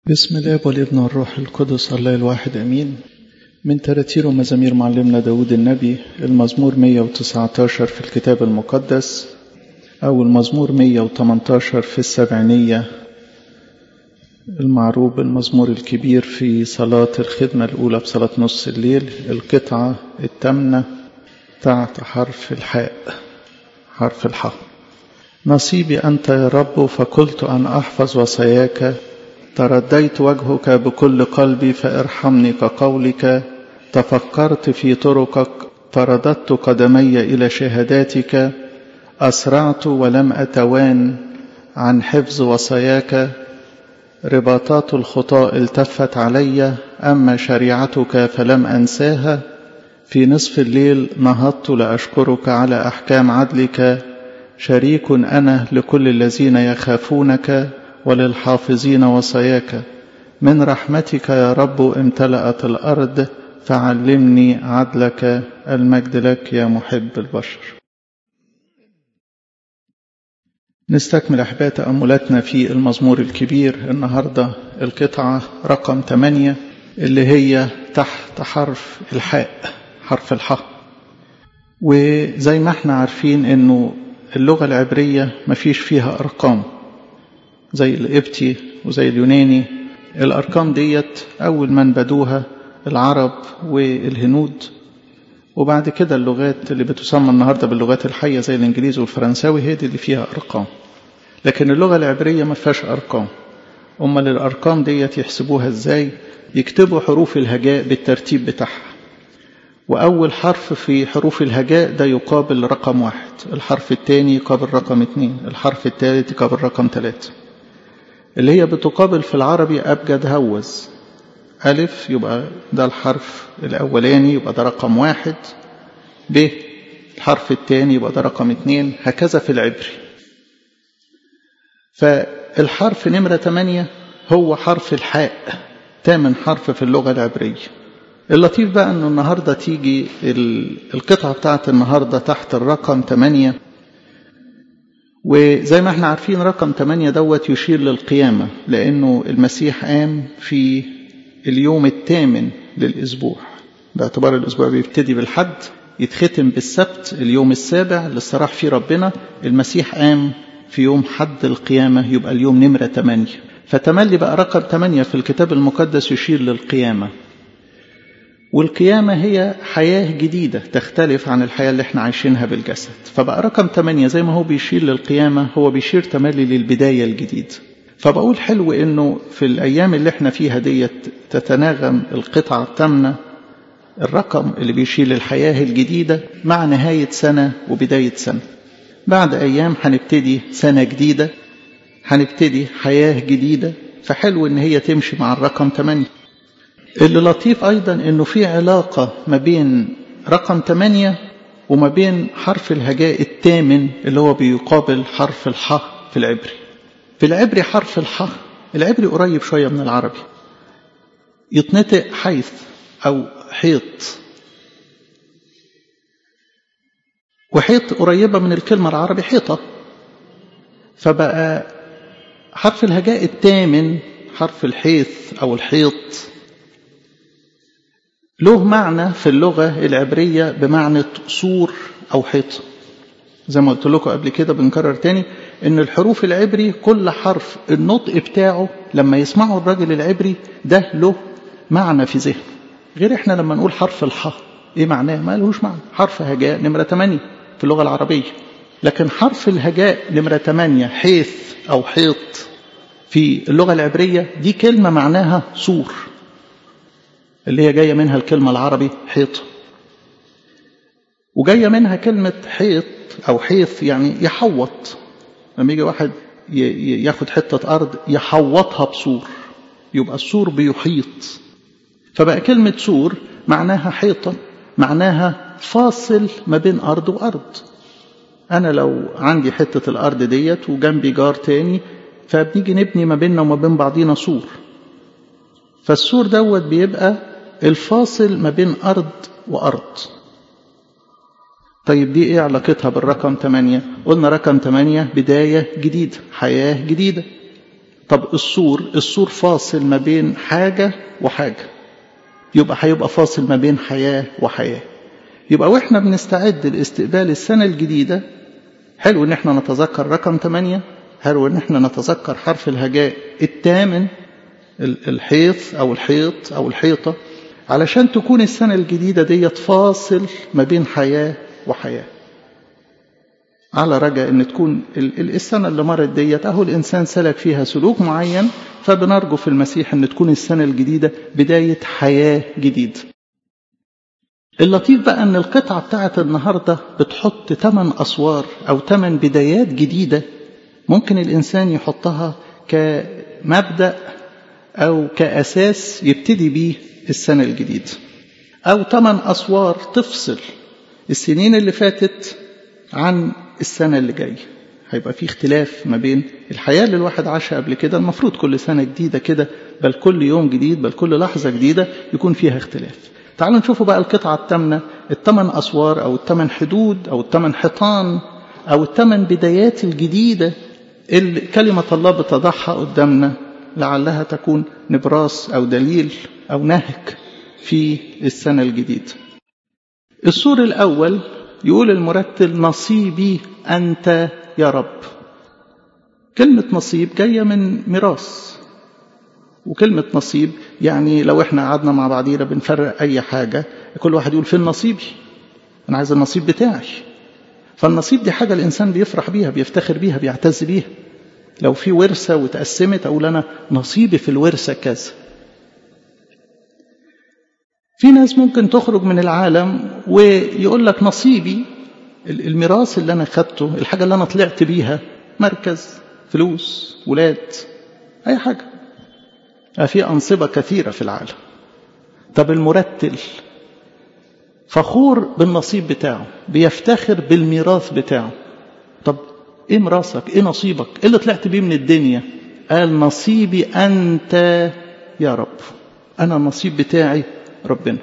بسم الله والابن والروح القدس الله الواحد أمين. من تراتير ومزامير معلمنا داود النبي المزمور 119 في الكتاب المقدس، أو المزمور 118 في السبعينية المعروف بالمزمور الكبير في صلاة الخدمة الأولى بصلاة نص الليل، القطعة الثامنة تحت حرف الحاء، حرف الحاء. نصيبي أنت يا رب فقلت أن أحفظ وصاياك، ترديت وجهك بكل قلبي فارحمني كقولك، تفكرت في طرقك فرددت قدمي إلى شهاداتك، أسرعت ولم أتوان عن حفظ وصاياك، رباطات الخطاء التفت علي أما شريعتك فلم أنساها، في نصف الليل نهضت لأشكرك على أحكام عدلك، شريك أنا لكل الذين يخافونك وللحافظين وصاياك، من رحمتك يا رب امتلأت الأرض فعلمني عدلك، المجد لك يا محب البشر. نستكمل أحباء تأملاتنا في المزمور الكبير. النهاردة القطعة رقم 8 اللي هي تحت حرف الحاء، حرف الحاء. وزي ما احنا عارفين انه اللغة العبرية مفيش فيها أرقام زي القبطي وزي اليوناني. الأرقام ديت أول من بدوها العرب والهنود، وبعد كده اللغات اللي بتسمى النهاردة باللغات الحية زي الإنجليزي والفرنساوي هي دي اللي فيها أرقام. لكن اللغة العبرية ما فيهاش أرقام. أمال الأرقام ديت يحسبوها إزاي؟ يكتبوا حروف الهجاء بالترتيب بتاعها، وأول حرف في حروف الهجاء ده يقابل رقم 1، الحرف الثاني يقابل رقم 2، الحرف الثالث يقابل رقم 3، اللي هي بتقابل في العربي أبجد هوز. ألف يبقى ده الحرف الأولاني يبقى ده رقم 1، ب الحرف الثاني يبقى ده رقم 2، هكذا في العبري. فالحرف نمرة 8 هو حرف الحاء، 8 حرف في اللغة العبرية. اللطيف بقى أنه النهاردة تيجي القطعة بتاعت النهاردة تحت الرقم 8، وزي ما احنا عارفين رقم 8 دوت يشير للقيامة، لأنه المسيح قام في اليوم الثامن للأسبوع، باعتبار الأسبوع بيبتدي بالحد يتختم بالسبت، اليوم السابع اللي استراح فيه ربنا. المسيح قام في يوم حد القيامة، يبقى اليوم نمرة 8. فتملي بقى رقم 8 في الكتاب المقدس يشير للقيامة، والقيامة هي حياة جديدة تختلف عن الحياة اللي احنا عايشينها بالجسد. فبقى رقم 8 زي ما هو بيشير للقيامة هو بيشير تملي للبداية الجديدة. فبقول حلو انه في الايام اللي احنا فيها ديت تتناغم القطعة الثامنة، الرقم اللي بيشير للحياة الجديدة مع نهاية سنة وبداية سنة. بعد ايام هنبتدي سنة جديدة، هنبتدي حياة جديدة، فحلو ان هي تمشي مع الرقم 8. اللي لطيف أيضا أنه في علاقة ما بين رقم 8 وما بين حرف الهجاء الثامن اللي هو بيقابل حرف الحاء في العبري. في العبري حرف الحاء العبري قريب شوية من العربي، يتنطق حيث أو حيط، وحيط قريبة من الكلمة العربي حيطة. فبقى حرف الهجاء الثامن حرف الحيث أو الحيط له معنى في اللغة العبرية بمعنى سور أو حيط. زي ما قلت لكم قبل كده بنكرر تاني إن الحروف العبري كل حرف النطق بتاعه لما يسمعوا الراجل العبري ده له معنى في ذهنه، غير إحنا لما نقول حرف الحاء إيه معناه؟ ما لهوش معنى. حرف هجاء نمرة 8 في اللغة العربية، لكن حرف الهجاء نمرة 8 حيث أو حيط في اللغة العبرية دي كلمة معناها سور، اللي هي جاية منها الكلمة العربي حيط، وجاية منها كلمة حيط أو حيث يعني يحوط. لما يجي واحد ياخد حتة أرض يحوطها بسور، يبقى السور بيحيط. فبقى كلمة سور معناها حيطة، معناها فاصل ما بين أرض وأرض. أنا لو عندي حتة الأرض ديت وجنبي جار تاني، فبنيجي نبني ما بيننا وما بين بعضينا سور، فالسور دوت بيبقى الفاصل ما بين أرض وأرض. طيب دي إيه علاقتها بالرقم 8؟ قلنا رقم 8 بداية جديدة، حياة جديدة. طب السور فاصل ما بين حاجة وحاجة، هيبقى فاصل ما بين حياة وحياة. يبقى واحنا بنستعد لاستقبال السنة الجديدة، حلو ان احنا نتذكر رقم 8، حلو ان احنا نتذكر حرف الهجاء 8، الحيط أو الحيطة، علشان تكون السنة الجديدة دي فاصل ما بين حياة وحياة، على رجاء ان تكون السنة اللي مرت ديت اهو الانسان سلك فيها سلوك معين، فبنرجو في المسيح ان تكون السنة الجديدة بداية حياة جديدة. اللطيف بقى ان القطعة بتاعت النهاردة بتحط 8 أسوار أو 8 بدايات جديدة ممكن الإنسان يحطها كمبدأ أو كأساس يبتدي بيه السنة الجديدة، أو 8 أسوار تفصل السنين اللي فاتت عن السنة اللي جاية. هيبقى في اختلاف ما بين الحياة اللي الواحد عاشها قبل كده، المفروض كل سنة جديدة كده، بل كل يوم جديد، بل كل لحظة جديدة يكون فيها اختلاف. تعالوا نشوفوا بقى القطعة الثامنة، 8 أسوار أو 8 حدود أو 8 حيطان أو 8 بدايات الجديدة اللي كلمة الله بتضعها قدامنا، لعلها تكون نبراس أو دليل أو نهج في السنة الجديدة. السور الأول يقول المرتل: نصيبي أنت يا رب. كلمة نصيب جاية من ميراث، وكلمة نصيب يعني لو احنا قعدنا مع بعضينا بنفرق أي حاجة، كل واحد يقول فين نصيبي، أنا عايز النصيب بتاعي. فالنصيب دي حاجة الإنسان بيفرح بيها، بيفتخر بيها، بيعتز بيها. لو في ورثة وتقسمت أقول أنا نصيبي في الورثة كذا. في ناس ممكن تخرج من العالم ويقول لك نصيبي الميراث اللي أنا خدته، الحاجة اللي أنا طلعت بيها، مركز، فلوس، ولاد، أي حاجة. في أنصبة كثيرة في العالم. طب المرتل فخور بالنصيب بتاعه، بيفتخر بالميراث بتاعه. طب ايه ميراثك، ايه نصيبك، ايه اللي طلعت بيه من الدنيا؟ قال: نصيبي أنت يا رب. أنا النصيب بتاعي ربنا.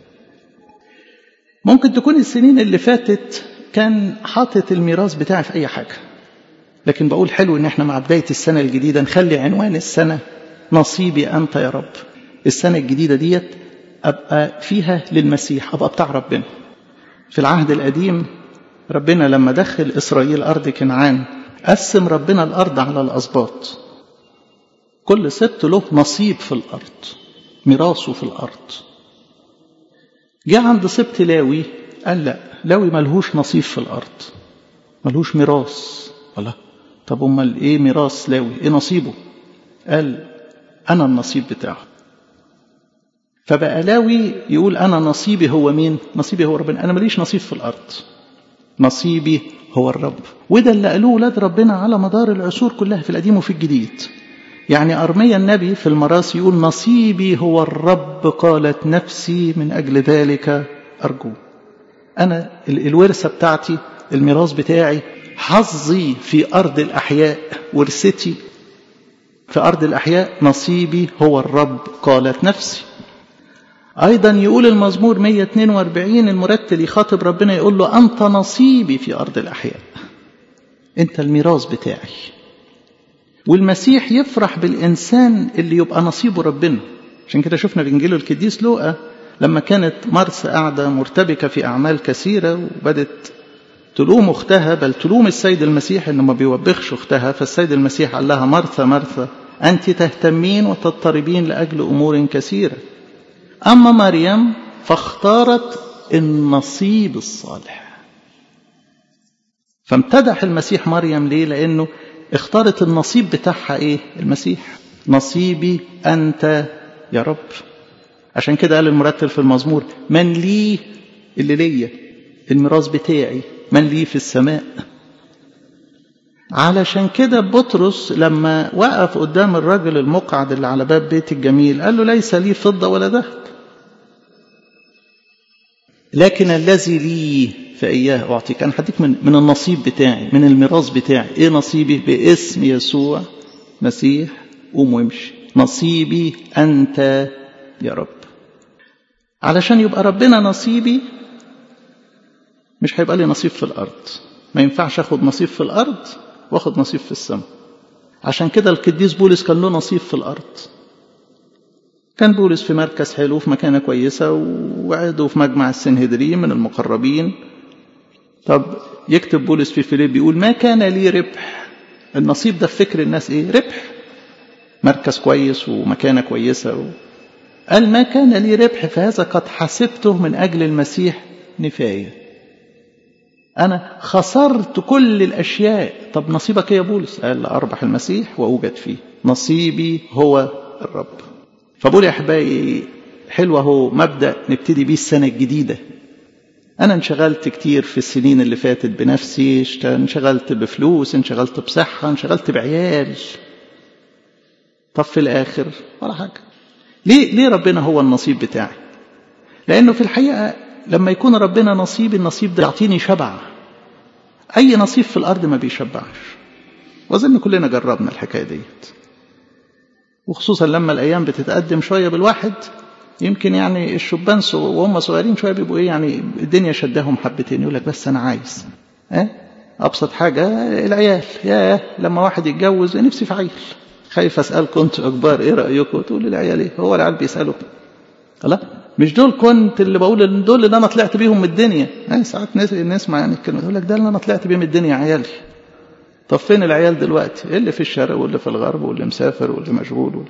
ممكن تكون السنين اللي فاتت كان حاطط الميراث بتاعي في أي حاجة، لكن بقول حلو إن احنا مع بداية السنة الجديدة نخلي عنوان السنة نصيبي أنت يا رب. السنة الجديدة ديت أبقى فيها للمسيح، أبقى بتاع ربنا. في العهد القديم ربنا لما دخل إسرائيل أرض كنعان قسم ربنا الأرض على الأسباط، كل سبط له نصيب في الأرض، ميراثه في الأرض. جاء عند سبط لاوي قال لا، لاوي ملهوش نصيب في الأرض، ملهوش ميراث. الله، طب أمال إيه ميراث لاوي، إيه نصيبه؟ قال: أنا النصيب بتاعه. فبقى لاوي يقول أنا نصيبي هو مين؟ نصيبي هو ربنا، أنا ماليش نصيب في الأرض، نصيبي هو الرب. وده اللي قالوه ولاد ربنا على مدار العصور كلها في القديم وفي الجديد. يعني أرميا النبي في المراث يقول: نصيبي هو الرب، قالت نفسي من أجل ذلك أرجو. أنا الورثة بتاعتي، الميراث بتاعي، حظي في أرض الأحياء، ورثتي في أرض الأحياء، نصيبي هو الرب، قالت نفسي. أيضا يقول المزمور 142 المرتل يخاطب ربنا يقول له: أنت نصيبي في أرض الأحياء، أنت الميراث بتاعي. والمسيح يفرح بالإنسان اللي يبقى نصيبه ربنا. عشان كده شفنا في إنجيل القديس لوقا لما كانت مرثا قاعدة مرتبكة في أعمال كثيرة وبدت تلوم أختها، بل تلوم السيد المسيح إنه ما بيوبخش أختها، فالسيد المسيح قال لها: مرثا مرثا أنت تهتمين وتضطربين لأجل أمور كثيرة، أما مريم فاختارت النصيب الصالح. فامتدح المسيح مريم ليه؟ لأنه اختارت النصيب بتاعها إيه؟ المسيح. نصيبي أنت يا رب. عشان كده قال المرتل في المزمور: من لي، اللي ليا الميراث بتاعي، من لي في السماء. علشان كده بطرس لما وقف قدام الرجل المقعد اللي على باب بيت الجميل قال له: ليس لي فضة ولا ذهب، لكن الذي لي فإياه أعطيك. أنا هديك من النصيب بتاعي، من الميراث بتاعي. إيه نصيبي؟ باسم يسوع مسيح قوم وامشي. نصيبي أنت يا رب. علشان يبقى ربنا نصيبي مش هيبقى لي نصيب في الأرض. ما ينفعش أخد نصيب في الأرض وأخد نصيب في السماء. عشان كده القديس بولس كان له نصيب في الأرض. كان بولس في مركز حلو في مكانة كويسة وعضو في مجمع السنهدرين من المقربين. طب يكتب بولس في فيليب بيقول ما كان لي ربح. النصيب ده في فكر الناس ايه؟ ربح، مركز كويس ومكانة كويسة قال ما كان لي ربح فهذا قد حسبته من أجل المسيح نفاية. أنا خسرت كل الأشياء. طب نصيبك يا بولس؟ قال أربح المسيح وأوجد فيه، نصيبي هو الرب. فبقول يا أحبائي حلوة هو مبدأ نبتدي بيه السنة الجديدة. أنا انشغلت كتير في السنين اللي فاتت بنفسي، انشغلت بفلوس، انشغلت بصحة، انشغلت بعيال. طب في الآخر ولا حاجة. ليه ربنا هو النصيب بتاعي؟ لأنه في الحقيقة لما يكون ربنا نصيبي، النصيب ده يعطيني شبع. أي نصيب في الأرض ما بيشبعش، وأظن كلنا جربنا الحكاية ديت، وخصوصا لما الأيام بتتقدم شوية بالواحد. يمكن يعني الشبان وهم صغيرين شوية بيبقوا يعني الدنيا شدهم حبتين، يقول لك بس أنا عايز أبسط حاجة العيال. لما واحد يتجوز نفسي في عيل. خايف أسألكم أنتوا أكبار إيه رأيكم؟ تقول العيال إيه؟ هو العيال بيسألوا لا مش دول كنت اللي بقول دول اللي أنا طلعت بيهم من الدنيا. ساعات نسمع يعني الكلمة يقول لك ده اللي أنا طلعت بيه من الدنيا عيالي. طب فين العيال دلوقتي؟ اللي في الشرق واللي في الغرب واللي مسافر واللي مشغول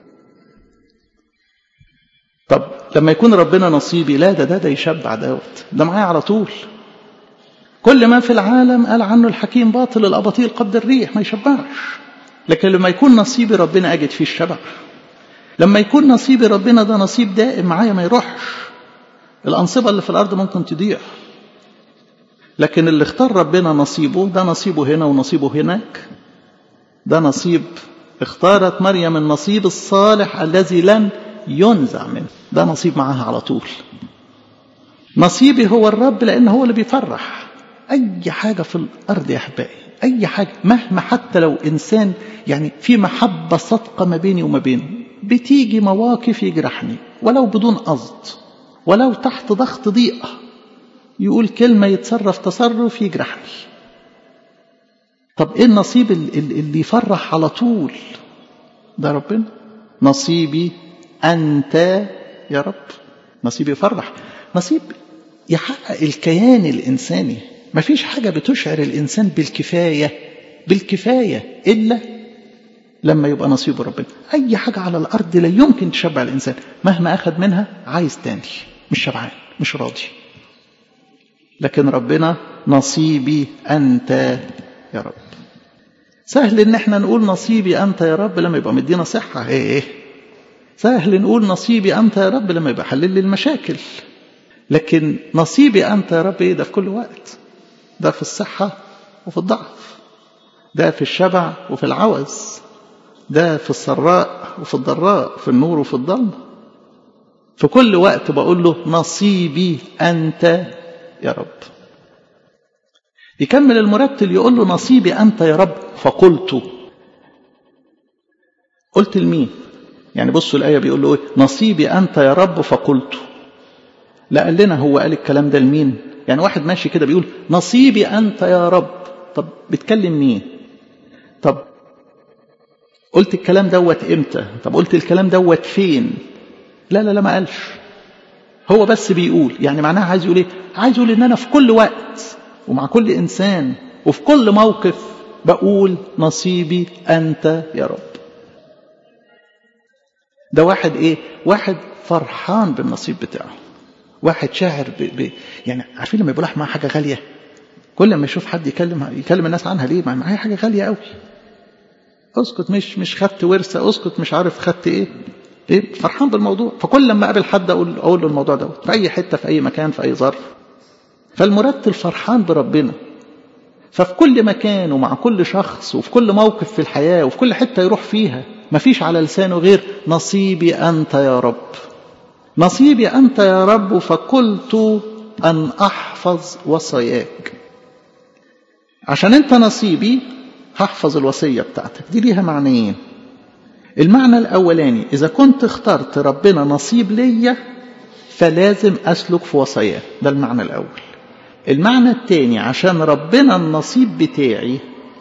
طب لما يكون ربنا نصيبي، لا ده يشبع ده معايا على طول. كل ما في العالم قال عنه الحكيم باطل، الأباطيل قبض الريح، ما يشبعش. لكن لما يكون نصيبي ربنا أجد فيه الشبع. لما يكون نصيبي ربنا ده نصيب دائم معايا ما يروحش. الأنصبة اللي في الأرض ممكن تضيع، لكن اللي اختار ربنا نصيبه ده نصيبه هنا ونصيبه هناك. ده نصيب اختارت مريم النصيب الصالح الذي لن ينزع منه. ده نصيب معاها على طول. نصيبي هو الرب، لأنه هو اللي بيفرح. أي حاجة في الأرض يا أحبائي، أي حاجة مهما حتى لو إنسان يعني في محبة صادقة ما بيني وما بينه، بتيجي مواقف يجرحني ولو بدون قصد، ولو تحت ضغط ضيقة، يقول كلمة يتصرف تصرف يجرحني. طب إيه النصيب اللي يفرح على طول؟ ده ربنا. نصيبي أنت يا رب. نصيبي يفرح، نصيب يحقق الكيان الإنساني. ما فيش حاجة بتشعر الإنسان بالكفاية إلا لما يبقى نصيب ربنا. أي حاجة على الأرض لا يمكن تشبع الإنسان، مهما أخذ منها عايز تاني، مش شبعان، مش راضي. لكن ربنا نصيبي أنت يا رب. سهل إن احنا نقول نصيبي أنت يا رب لما يبقى مدينا صحة. سهل نقول نصيبي أنت يا رب لما يبقى حلل لي المشاكل. لكن نصيبي أنت يا رب ده في كل وقت. ده في الصحة وفي الضعف، ده في الشبع وفي العوز، ده في السراء وفي الضراء، في النور وفي الظلمة. في كل وقت بقول له نصيبي أنت يا رب. يكمل المرتل يقول له نصيبي أنت يا رب فقلت. قلت لمين؟ يعني بصوا الآية بيقول له نصيبي أنت يا رب فقلت. لا قال لنا هو قال الكلام ده لمين؟ يعني واحد ماشي كده بيقول نصيبي أنت يا رب. طب بيتكلم مين؟ طب قلت الكلام دوت امتى؟ طب قلت الكلام دوت فين؟ لا ما قالش. هو بس بيقول. يعني معناها عايز يقول ايه؟ عايز يقول ان انا في كل وقت ومع كل انسان وفي كل موقف بقول نصيبي انت يا رب. ده واحد واحد فرحان بالنصيب بتاعه، واحد شاعر يعني عارفين لما يقول مع حاجه غاليه، كل ما يشوف حد يكلم الناس عنها ليه؟ معايا حاجه غاليه قوي. اسكت، مش خدت ورثه، اسكت مش عارف خدت ايه فرحان بالموضوع. فكل لما اقابل حد اقول له الموضوع ده في اي حته في اي مكان في اي ظرف. فالمرتل فرحان بربنا، ففي كل مكان ومع كل شخص وفي كل موقف في الحياه وفي كل حته يروح فيها مفيش على لسانه غير نصيبي انت يا رب. نصيبي انت يا رب فقلت ان احفظ وصاياك. عشان انت نصيبي هحفظ الوصيه بتاعتك. دي ليها معنيين. المعنى الأولاني إذا كنت اخترت ربنا نصيب ليا فلازم أسلك في وصاياه. ده المعنى الأول. المعنى الثاني عشان ربنا النصيب بتاعي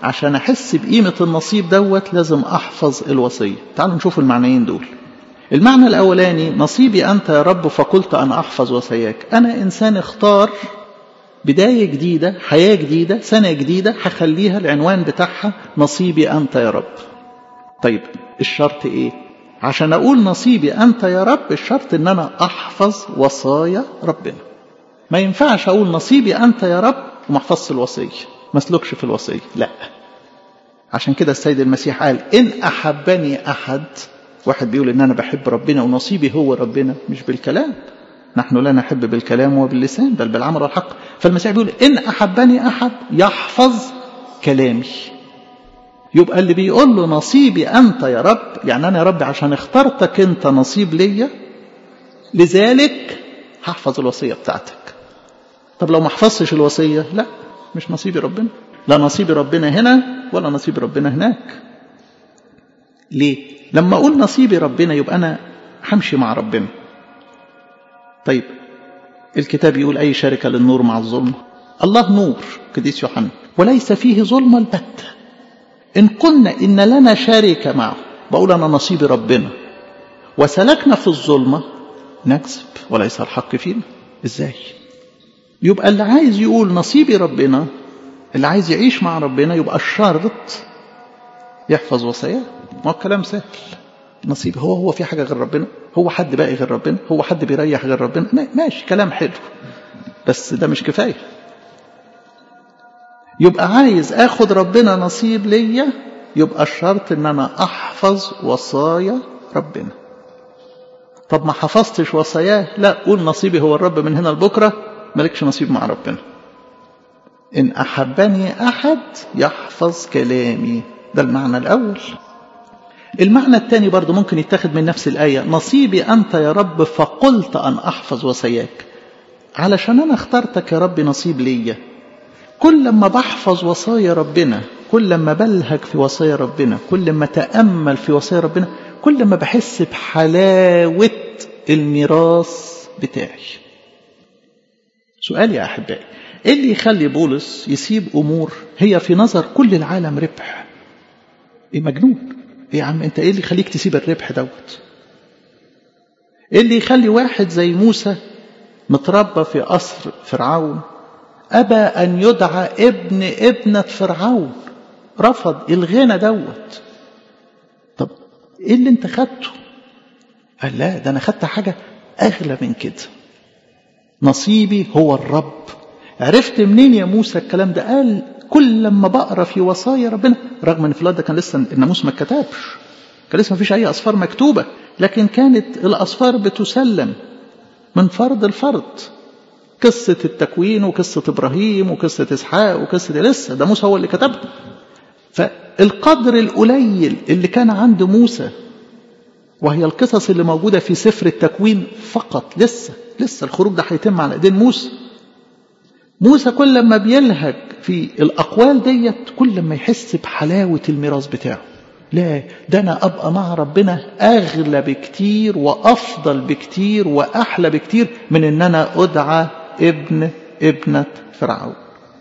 عشان أحس بقيمة النصيب دوت لازم أحفظ الوصية. تعالوا نشوف المعنيين دول. المعنى الأولاني نصيبي أنت يا رب فقلت أن أحفظ وصاياك. أنا إنسان اختار بداية جديدة، حياة جديدة، سنة جديدة، هخليها العنوان بتاعها نصيبي أنت يا رب. طيب الشرط إيه؟ عشان أقول نصيبي أنت يا رب الشرط إن أنا أحفظ وصايا ربنا. ما ينفعش أقول نصيبي أنت يا رب وما أحفظش الوصية، ما اسلكش في الوصية، لا. عشان كده السيد المسيح قال إن أحبني أحد، واحد بيقول إن أنا بحب ربنا ونصيبي هو ربنا، مش بالكلام، نحن لا نحب بالكلام وباللسان بل بالعمل والحق. فالمسيح بيقول إن أحبني أحد يحفظ كلامي. يبقى اللي بيقول له نصيبي أنت يا رب، يعني أنا يا رب عشان اخترتك أنت نصيب ليا، لذلك هحفظ الوصية بتاعتك. طب لو ما حفظتش الوصية، لا، مش نصيبي ربنا، لا نصيبي ربنا هنا ولا نصيبي ربنا هناك. ليه؟ لما أقول نصيبي ربنا يبقى أنا همشي مع ربنا. طيب الكتاب يقول أي شركة للنور مع الظلمة؟ الله نور قديس يوحنا وليس فيه ظلمة البتة. إن قلنا إن لنا شركة معه، بقول أنا نصيبي ربنا، وسلكنا في الظلمة نكذب وليس الحق فينا. إزاي؟ يبقى اللي عايز يقول نصيبي ربنا، اللي عايز يعيش مع ربنا، يبقى الشرط يحفظ وصاياه. ما هو الكلام سهل. نصيب هو في حاجة غير ربنا؟ هو حد باقي غير ربنا؟ هو حد بيريح غير ربنا؟ ماشي، كلام حلو، بس ده مش كفاية. يبقى عايز اخد ربنا نصيب ليا، يبقى الشرط ان انا احفظ وصايا ربنا. طب ما حفظتش وصاياه، لا، قول نصيبي هو الرب من هنا لبكرة، مالكش نصيب مع ربنا. إن أحبني أحد يحفظ كلامي، ده المعنى الأول. المعنى الثاني برضو ممكن يتاخد من نفس الآية، نصيبي أنت يا رب فقلت أن أحفظ وصاياك. علشان أنا اخترتك يا رب نصيب ليا، كل ما بحفظ وصايا ربنا، كل ما بلهج في وصايا ربنا، كل ما تأمل في وصايا ربنا، كل ما بحس بحلاوة الميراث بتاعي. سؤال يا أحبائي، إيه اللي يخلي بولس يسيب أمور هي في نظر كل العالم ربح؟ إيه مجنون؟ إيه يا عم أنت، إيه اللي يخليك تسيب الربح دوت؟ إيه اللي يخلي واحد زي موسى متربى في قصر فرعون أبى أن يدعى ابن ابنة فرعون، رفض الغنى دوت؟ طب إيه اللي أنت خدته؟ قال لا، ده أنا خدت حاجة أغلى من كده، نصيبي هو الرب. عرفت منين يا موسى الكلام ده؟ قال كل لما بقرا في وصايا ربنا، رغم ان في الوقت ده كان لسه الناموس ما اتكتبش، كان لسه ما فيش اي اصفار مكتوبه، لكن كانت الاصفار بتسلم من فرد لفرد. قصه التكوين وقصه ابراهيم وقصه اسحاق وقصه لسه ده موسى هو اللي كتبها. فالقدر القليل اللي كان عند موسى، وهي القصص اللي موجوده في سفر التكوين فقط، لسه الخروج ده هيتم على ايدين موسى. موسى كل لما بيلهج في الأقوال ديت، كل لما يحس بحلاوة الميراث بتاعه. لا، ده أنا أبقى مع ربنا أغلى بكتير وأفضل بكتير وأحلى بكتير من أن أنا أدعى ابن ابنة فرعون.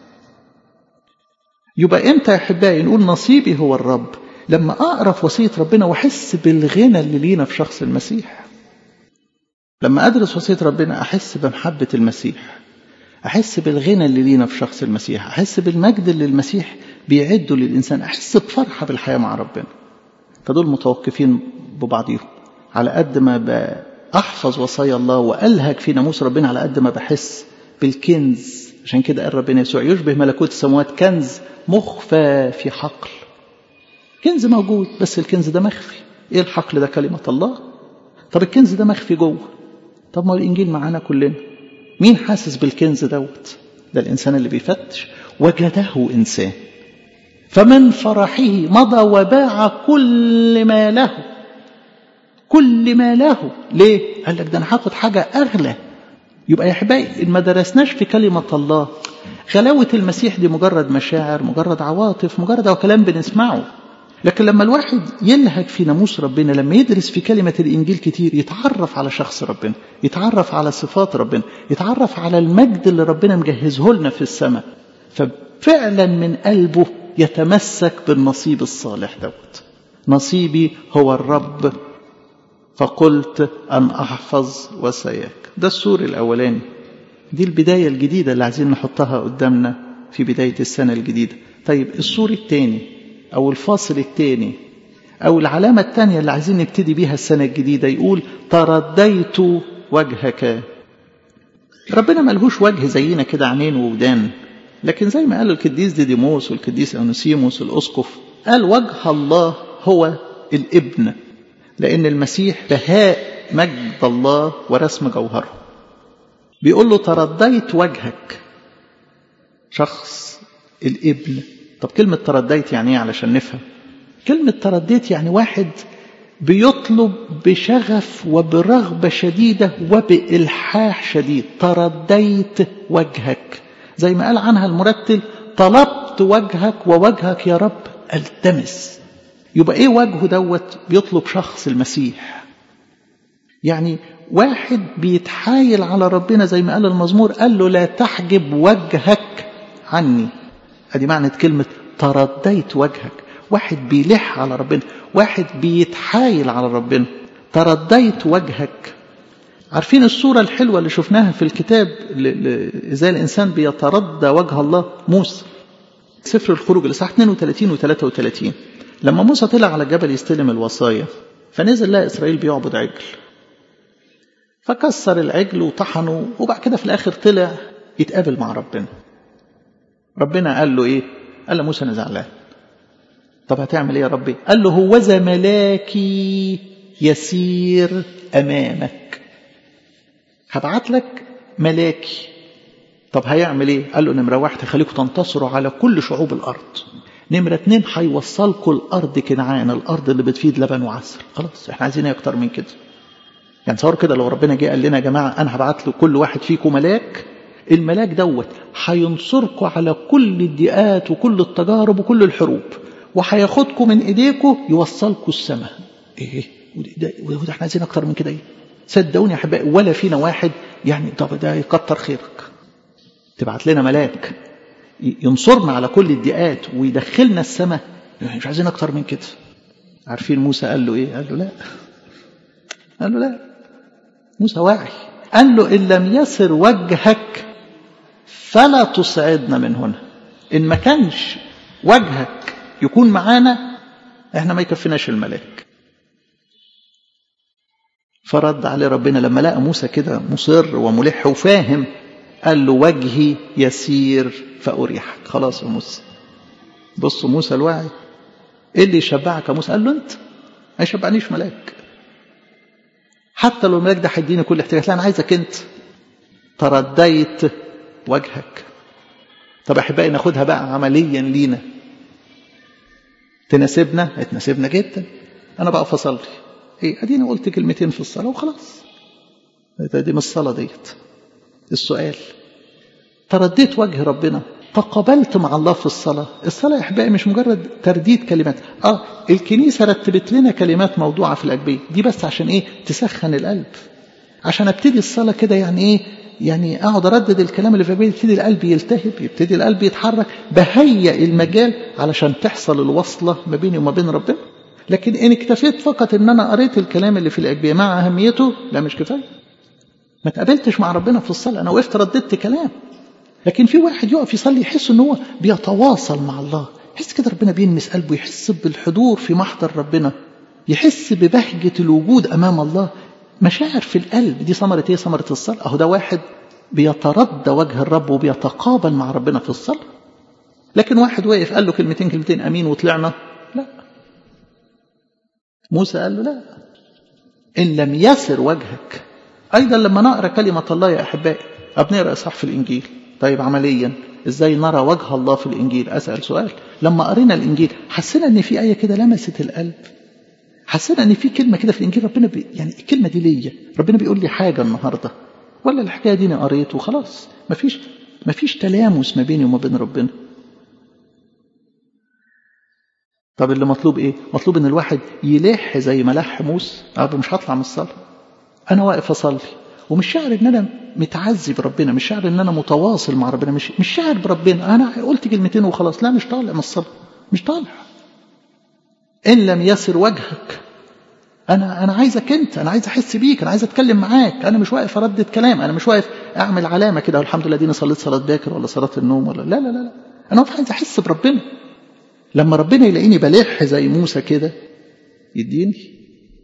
يبقى إمتى يا أحبائي نقول نصيبي هو الرب؟ لما أقرأ في وصية ربنا وأحس بالغنى اللي لينا في شخص المسيح. لما أدرس وصية ربنا أحس بمحبة المسيح، أحس بالغنى اللي لينا في شخص المسيح، أحس بالمجد اللي المسيح بيعده للإنسان، أحس بفرحة بالحياة مع ربنا. فدول متوقفين ببعضهم. على قد ما بأحفظ وصايا الله وألهج في ناموس ربنا، على قد ما بحس بالكنز. عشان كده قال ربنا يسوع يشبه ملكوت السماوات كنز مخفى في حقل. كنز موجود بس الكنز ده مخفي. إيه الحقل ده؟ كلمة الله. طب الكنز ده مخفي جوه. طب ما الإنجيل معانا كلنا، مين حاسس بالكنز دوت؟ ده الإنسان اللي بيفتش. وجده إنسان فمن فرحه مضى وباع كل ما له. كل ما له. ليه؟ قال لك ده أنا هاخد حاجة أغلى. يبقى يا حبايبي، إن ما درسناش في كلمة الله، غلاوة المسيح دي مجرد مشاعر، مجرد عواطف، مجرد كلام بنسمعه. لكن لما الواحد يلهج في ناموس ربنا، لما يدرس في كلمة الإنجيل كتير، يتعرف على شخص ربنا، يتعرف على صفات ربنا، يتعرف على المجد اللي ربنا مجهزه لنا في السماء، ففعلا من قلبه يتمسك بالنصيب الصالح دوت. نصيبي هو الرب فقلت أن أحفظ وصاياك. ده السور الأولاني، دي البداية الجديدة اللي عايزين نحطها قدامنا في بداية السنة الجديدة. طيب السور الثاني أو الفاصل الثاني أو العلامة الثانية اللي عايزين نبتدي بيها السنة الجديدة، يقول ترديت وجهك. ربنا ملهوش وجه زينا كده عينين وودان، لكن زي ما قال القديس ديديموس والقديس أونسيموس الأسقف، قال وجه الله هو الابن، لأن المسيح بهاء مجد الله ورسم جوهره. بيقول له ترديت وجهك، شخص الابن. طب كلمة ترديت يعني ايه علشان نفهم؟ كلمة ترديت يعني واحد بيطلب بشغف وبرغبة شديدة وبإلحاح شديد. ترديت وجهك، زي ما قال عنها المرتل طلبت وجهك ووجهك يا رب التمس. يبقى ايه وجهه دوت؟ بيطلب شخص المسيح، يعني واحد بيتحايل على ربنا زي ما قال المزمور، قال له لا تحجب وجهك عني. ادي معنى كلمة ترديت وجهك، واحد بيلح على ربنا، واحد بيتحايل على ربنا. ترديت وجهك. عارفين الصورة الحلوة اللي شفناها في الكتاب إذا الإنسان بيتردى وجه الله؟ موسى، سفر الخروج الإصحاح 32 و33، لما موسى طلع على الجبل يستلم الوصايا، فنزل لقى إسرائيل بيعبد عجل، فكسر العجل وطحنه، وبعد كده في الآخر طلع يتقابل مع ربنا. ربنا قال له إيه؟ قال له موسى أنا زعلان. طب هتعمل إيه يا ربي؟ قال له هوذا ملاكي يسير أمامك، هبعت لك ملاكي. طب هيعمل إيه؟ قال له نمرة 1 هيخليكم تنتصروا على كل شعوب الأرض، نمرة 2 هيوصلكم الأرض كنعان، الأرض اللي بتفيد لبن وعسل. خلاص احنا عايزين ايه أكتر من كده؟ يعني تصور كده لو ربنا جه قال لنا يا جماعة أنا هبعت له كل واحد فيكم ملاك، الملاك دوت هينصركم على كل الضيقات وكل التجارب وكل الحروب، وهياخدكم من ايديكم يوصلكم السماء. ايه وده احنا عايزين اكتر من كده؟ ايه صدقوني يا احبائي، ولا فينا واحد يعني طب ده يكتر خيرك تبعت لنا ملاك ينصرنا على كل الضيقات ويدخلنا السماء، مش عايزين اكتر من كده. عارفين موسى قال له ايه؟ قال له لا، قال له لا. موسى واعي، قال له ان لم يسر وجهك فلا تصعدنا من هنا. ان ما كانش وجهك يكون معانا احنا ما يكفيناش الملاك. فرد عليه ربنا لما لقى موسى كده مصر وملح وفاهم، قال له وجهي يسير فأريحك. خلاص يا موسى. بصوا موسى الواعي، ايه اللي يشبعك يا موسى؟ قال له انت، ما يشبعنيش ملاك، حتى لو الملاك ده هيديني كل احتياجات، لا انا عايزك انت. ترديت وجهك. طب احبائي ناخدها بقى عمليا لينا، تناسبنا؟ تناسبنا جدا. انا بقى فصلي ايه؟ اديني قلت كلمتين في الصلاه وخلاص، دي مش الصلاه ديت. السؤال ترديت وجه ربنا، تقابلت مع الله في الصلاه. الصلاه يا احبائي مش مجرد ترديد كلمات. الكنيسه رتبت لنا كلمات موضوعه في الاجبيه دي بس عشان ايه؟ تسخن القلب، عشان ابتدي الصلاه كده يعني ايه؟ يعني اقعد اردد الكلام اللي في البيت، يبتدي القلب يلتهب، يبتدي القلب يتحرك، بهيئ المجال علشان تحصل الوصله ما بيني وما بين ربنا. لكن ان اكتفيت فقط ان انا قريت الكلام اللي في الاجبيه مع اهميته، لا مش كفايه. ما تقابلتش مع ربنا في الصلاه، انا وقفت رددت كلام. لكن في واحد يقف يصلي يحس ان هو بيتواصل مع الله، يحس كده ربنا بيلمس قلبه، يحس بالحضور في محضر ربنا، يحس ببهجه الوجود امام الله، مشاعر في القلب. دي ثمرة ايه؟ ثمرة الصلاة. اهو ده واحد بيتردى وجه الرب وبيتقابل مع ربنا في الصلاة. لكن واحد واقف قال له كلمتين امين وطلعنا، لا. موسى قال له لا، ان لم يسر وجهك. ايضا لما نقرا كلمة الله يا احبائي، بنقرا اصحاح في الانجيل، طيب عمليا ازاي نرى وجه الله في الانجيل؟ اسال سؤال، لما قرينا الانجيل حسينا ان في ايه كده لمست القلب، حسينا ان في كلمه كده في الانجيل ربنا يعني الكلمه دي ليا، ربنا بيقول لي حاجه النهارده، ولا الحكايه دي انا قريت وخلاص؟ مفيش تلامس ما بيني وما بين ربنا. طب اللي مطلوب ايه؟ مطلوب ان الواحد يلح زي ما لح موسى. مش هطلع من الصلاه، انا واقف اصلي ومش شاعر ان انا متعذب بربنا، مش شاعر ان انا متواصل مع ربنا، مش شاعر بربنا، انا قلت كلمتين وخلاص، لا مش طالع من الصلاة، مش طالع. ان لم يسر وجهك، انا عايزك انت، انا عايز احس بيك، انا عايز اتكلم معاك، انا مش واقف اردد كلام، انا مش واقف اعمل علامة كده والحمد لله ديني صليت صلاة باكر ولا صلاة النوم ولا لا لا لا, لا. انا واقف عايز احس بربنا. لما ربنا يلاقيني بلح زي موسى كده يديني.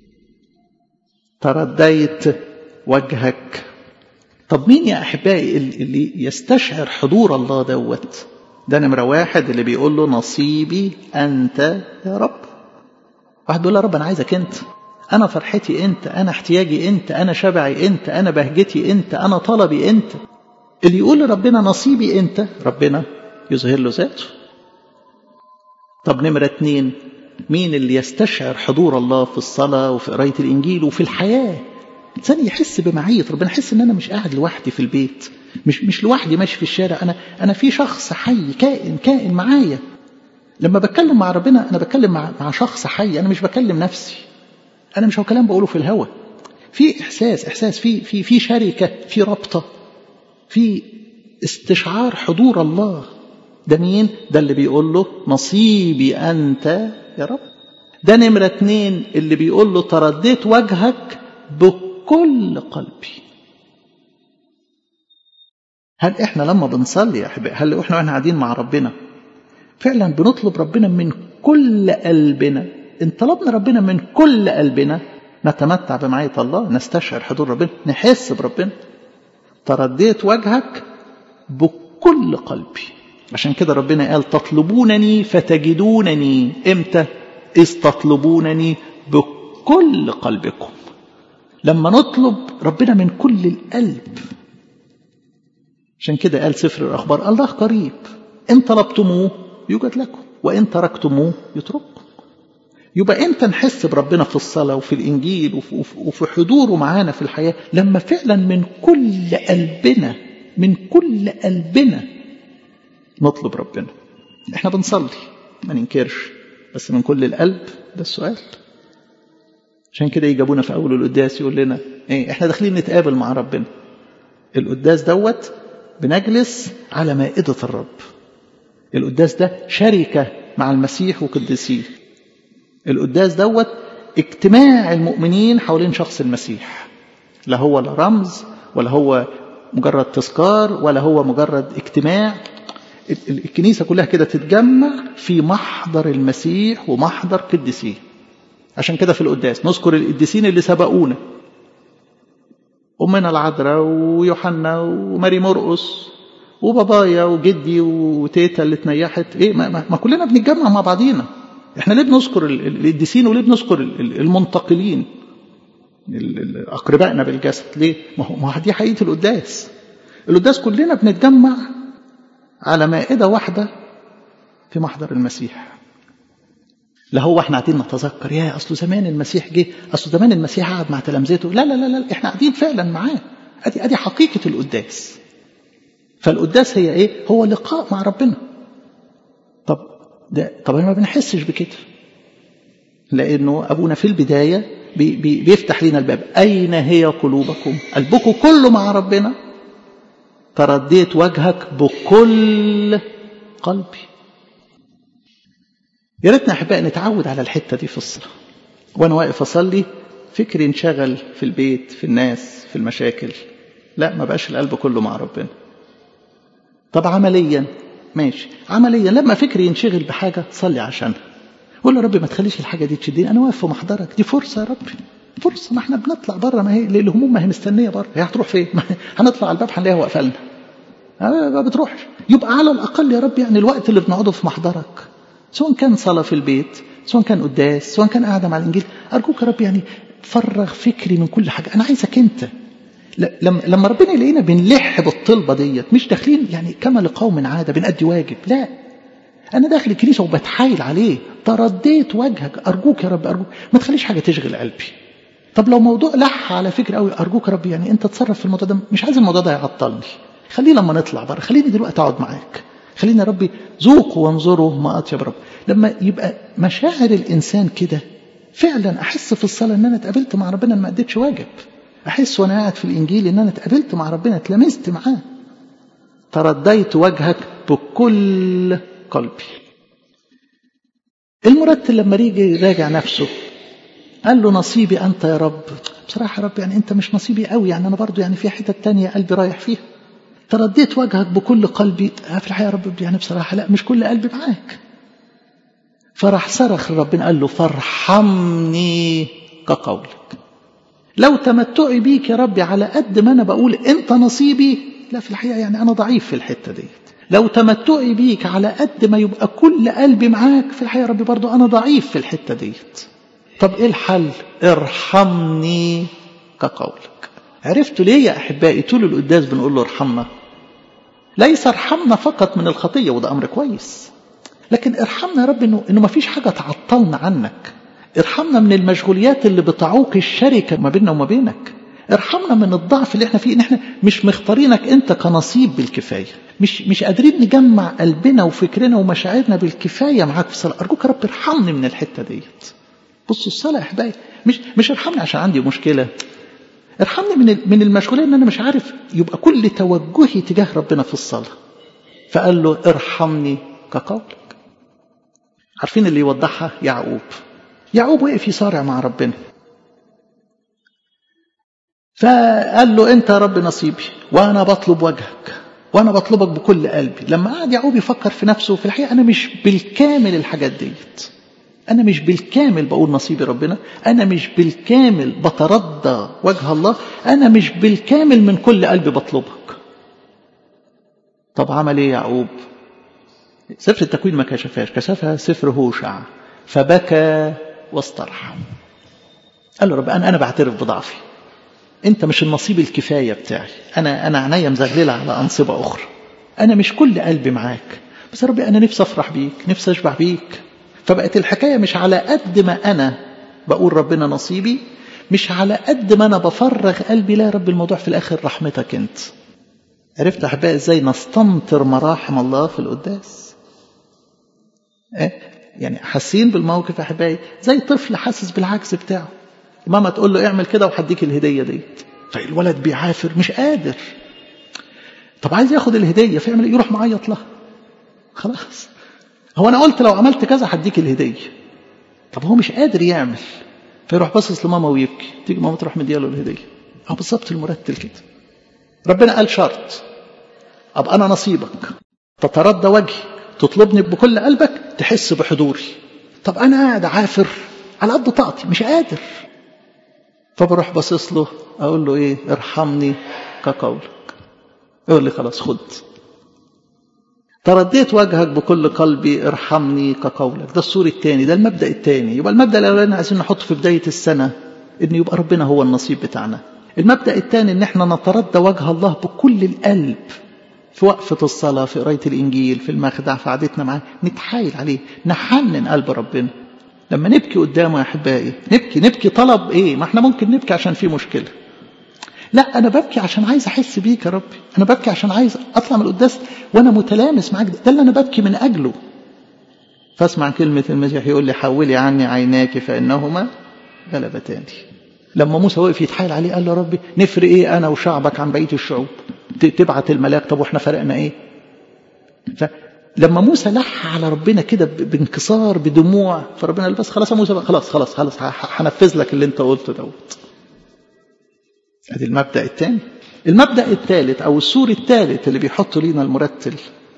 ترديت وجهك. طب مين يا أحبائي اللي يستشعر حضور الله دوت؟ ده نمرة واحد اللي بيقول له نصيبي أنت يا رب. واحد بيقول له يا رب أنا عايزك أنت، أنا فرحتي أنت، أنا احتياجي أنت، أنا شبعي أنت، أنا بهجتي أنت، أنا طلبي أنت. اللي يقول لربنا نصيبي أنت، ربنا يظهر له ذاته. طب نمرة اتنين، مين اللي يستشعر حضور الله في الصلاة وفي قراية الإنجيل وفي الحياة؟ إنسان يحس بمعية ربنا، يحس إن أنا مش قاعد لوحدي في البيت، مش لوحدي ماشي في الشارع، أنا في شخص حي، كائن معايا. لما بتكلم مع ربنا أنا بتكلم مع شخص حي، أنا مش بكلم نفسي، أنا مش هو كلام بقوله في الهوى. في إحساس في شركة، في رابطة، في استشعار حضور الله. ده مين؟ ده اللي بيقول له نصيبي أنت يا رب. ده نمرة اتنين اللي بيقول له ترديت وجهك بكل قلبي. هل احنا لما بنصلي يا أحبائي، هل احنا قاعدين مع ربنا فعلا بنطلب ربنا من كل قلبنا؟ ان طلبنا ربنا من كل قلبنا نتمتع بمعية الله، نستشعر حضور ربنا، نحس بربنا. ترديت وجهك بكل قلبي. عشان كده ربنا قال تطلبونني فتجدونني. امتى؟ إذ تطلبونني بكل قلبكم. لما نطلب ربنا من كل القلب. عشان كده قال سفر الأخبار الله قريب، إن طلبتموه يوجد لكم وإن تركتموه يترككم. يبقى إمتى نحس بربنا في الصلاة وفي الإنجيل وفي حضوره معانا في الحياة؟ لما فعلا من كل قلبنا، من كل قلبنا نطلب ربنا. احنا بنصلي ما ننكرش، بس من كل القلب؟ ده السؤال. عشان كده يجابونا في أول القداس يقول لنا ايه؟ احنا داخلين نتقابل مع ربنا. القداس دوت بنجلس على مائدة الرب. القداس ده شركة مع المسيح وقدسيه. القداس دوت اجتماع المؤمنين حوالين شخص المسيح. لا هو لا رمز ولا هو مجرد تذكار ولا هو مجرد اجتماع. الكنيسة كلها كده تتجمع في محضر المسيح ومحضر قدسيه. عشان كده في القداس نذكر القديسين اللي سبقونا، أمنا العذراء ويوحنا وماري مرقس وبابايا وجدي وتيتا اللي اتنيحت. ايه ما كلنا بنتجمع مع بعضينا. احنا ليه بنذكر القديسين وليه بنذكر المنتقلين أقربائنا بالجسد؟ ليه؟ ما هو دي حقيقة القداس. القداس كلنا بنتجمع على مائدة واحدة في محضر المسيح. لا هو احنا قاعدين نتذكر يا أصله زمان المسيح جه، أصله زمان المسيح قعد مع تلامذته. لا لا لا لا، احنا قاعدين فعلا معاه. ادي حقيقة القداس. فالقداس هي ايه؟ هو لقاء مع ربنا. طب ما بنحسش بكده، لأنه أبونا في البداية بيفتح لنا الباب. أين هي قلوبكم؟ قلبكم كله مع ربنا. ترديت وجهك بكل قلبي. يا ريتنا أحبائي نتعود على الحتة دي في الصلاة. وأنا واقف أصلي فكري انشغل في البيت، في الناس، في المشاكل. لا، ما بقاش القلب كله مع ربنا. طب عمليا ماشي، عمليا لما فكري ينشغل بحاجة صلي عشانها. قول له ربي ما تخليش الحاجة دي تشدني، أنا واقف في محضرك، دي فرصة يا ربي، فرصة. ما احنا بنطلع بره، ما هي الهموم ما هي مستنية بره، هي هتروح فين؟ هنطلع على الباب هنلاقيها واقفة لنا، ما بتروحش. يبقى على الأقل يا رب يعني الوقت اللي بنقعده في محضرك، سواء كان صلاة في البيت، سواء كان قداس، سواء كان قاعدة مع الإنجيل، أرجوك يا رب يعني فرغ فكري من كل حاجة، أنا عايزك أنت. لما ربنا يلاقينا بنلح بالطلبة ديت، مش داخلين يعني كما لقوم عادة بنأدي واجب، لا، أنا داخل الكنيسة وبتحايل عليه. ترديت وجهك، أرجوك يا رب، أرجوك ما تخليش حاجة تشغل قلبي. طب لو موضوع لح على فكرة قوي، أرجوك يا رب يعني أنت تصرف في الموضوع ده، مش عايز الموضوع ده يعطلني، خليه لما نطلع بره، خليني دلوقتي أقعد معاك، خليني يا ربي ذوقوا وانظروا ما أطيب رب. لما يبقى مشاعر الإنسان كده فعلا أحس في الصلاة أن أنا اتقابلت مع ربنا، ما أديتش واجب، أحس وأنا قاعد في الإنجيل إن أنا اتقابلت مع ربنا، اتلمست معاه. ترديت وجهك بكل قلبي. المرتل لما يجي راجع نفسه قال له نصيبي أنت يا رب. بصراحة يا رب يعني أنت مش نصيبي قوي، يعني أنا برضو يعني في حتة تانية قلبي رايح فيها. ترديت وجهك بكل قلبي، في الحقيقة يا رب يعني بصراحة لا، مش كل قلبي معاك. فراح صرخ ربنا قال له فارحمني كقولك. لو تمتعي بيك يا ربي على قد ما أنا بقول أنت نصيبي، لا في الحقيقة يعني أنا ضعيف في الحتة دي. لو تمتعي بيك على قد ما يبقى كل قلبي معاك، في الحقيقة يا ربي برضو أنا ضعيف في الحتة دي. طب إيه الحل؟ ارحمني كقولك. عرفتوا ليه يا أحبائي طول القداس بنقول له ارحمنا؟ ليس ارحمنا فقط من الخطية، وده أمر كويس، لكن ارحمنا يا رب إنه ما فيش حاجة تعطلنا عنك. ارحمنا من المشغوليات اللي بتعوق الشركة ما بيننا وما بينك. ارحمنا من الضعف اللي احنا فيه، ان احنا مش مختارينك انت كنصيب بالكفاية، مش قادرين نجمع قلبنا وفكرنا ومشاعرنا بالكفاية معاك في الصلاة. أرجوك يا رب ارحمني من الحتة ديت. بصوا الصلاة يا أحبائي مش ارحمني عشان عندي مشكلة، ارحمني من المشغولية ان انا مش عارف يبقى كل توجهي تجاه ربنا في الصلاة. فقال له ارحمني كقولك. عارفين اللي يوضحها؟ يعقوب وقف يصارع مع ربنا، فقال له انت يا رب نصيبي وانا بطلب وجهك وانا بطلبك بكل قلبي. لما قعد يعقوب يفكر في نفسه، في الحقيقة انا مش بالكامل الحاجات ديت، انا مش بالكامل بقول نصيبي ربنا، انا مش بالكامل بترضى وجه الله، انا مش بالكامل من كل قلبي بطلبك. طب عمل ايه يعقوب؟ سفر التكوين ما كشفهاش، كشفها سفر هوشع. فبكى واسترحم. قال له رب انا بعترف بضعفي، انت مش النصيب الكفايه بتاعي، انا عناية مزغلله على انصبه اخرى، انا مش كل قلبي معاك، بس يا ربي انا نفسي افرح بيك، نفسي اشبع بيك. فبقت الحكايه مش على قد ما انا بقول ربنا نصيبي، مش على قد ما انا بفرغ قلبي، لا يا رب الموضوع في الاخر رحمتك انت. عرفت احبائي ازاي نستمطر مراحم الله في القداس؟ يعني حاسين بالموقف احبائي؟ زي طفل حاسس بالعجز بتاعه، ماما تقول له اعمل كده وهديك الهديه دي، فالولد بيعافر مش قادر، طب عايز ياخد الهديه فيعمل ايه؟ يروح معيط لها. خلاص هو انا قلت لو عملت كذا هديك الهديه، طب هو مش قادر يعمل، فيروح باصص لماما ويبكي، تيجي ماما تروح مدياله الهديه. هو بالظبط المرتل كده. ربنا قال شرط، ابقى انا نصيبك، تتردى وجهي، تطلبني بكل قلبك، تحس بحضوري. طب انا قاعد عافر على قد طاقتي مش قادر، فبروح باصص له اقول له ايه؟ ارحمني كقولك. يقول لي خلاص خد. ترديت وجهك بكل قلبي، ارحمني كقولك. ده السور الثاني، ده المبدأ الثاني. يبقى المبدأ الاولاني عايزين نحطه في بداية السنة، ان يبقى ربنا هو النصيب بتاعنا. المبدأ الثاني ان احنا نتردى وجه الله بكل القلب، في وقفة الصلاة، في قراية الإنجيل، في المخدع، في قعدتنا معاه، نتحايل عليه، نحنن قلب ربنا. لما نبكي قدامه يا أحبائي، نبكي طلب إيه؟ ما احنا ممكن نبكي عشان في مشكلة، لا أنا ببكي عشان عايز أحس بيك يا ربي، أنا ببكي عشان عايز أطلع من القداس وأنا متلامس معاك، ده اللي أنا ببكي من أجله. فاسمع كلمة المسيح يقول لي حولي عني عيناك فإنهما غلبتاني. لما موسى وقف يتحايل عليه قال له ربي نفرق إيه أنا وشعبك عن بقية الشعوب؟ تبعت الملاك، طب وإحنا فرقنا إيه؟ فلما موسى لح على ربنا كده بانكسار بدموع، فربنا قال بس خلاص يا موسى، خلاص هنفذ لك اللي انت قلته دوت. ادي المبدأ الثاني. المبدأ الثالث او السور الثالث اللي بيحط لينا المرتل،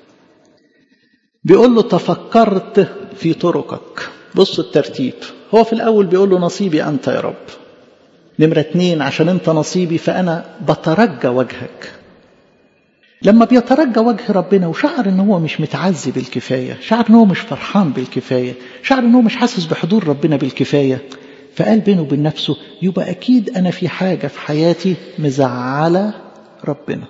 بيقول له تفكرت في طرقك. بص الترتيب، هو في الاول بيقول له نصيبي انت يا رب. نمرة 2 عشان انت نصيبي فانا بترجى وجهك. لما بيترجى وجه ربنا وشعر ان هو مش متعزي بالكفاية، شعر ان هو مش فرحان بالكفاية، شعر ان هو مش حاسس بحضور ربنا بالكفاية، فقال بينه وبين نفسه يبقى اكيد انا في حاجة في حياتي مزعلة ربنا.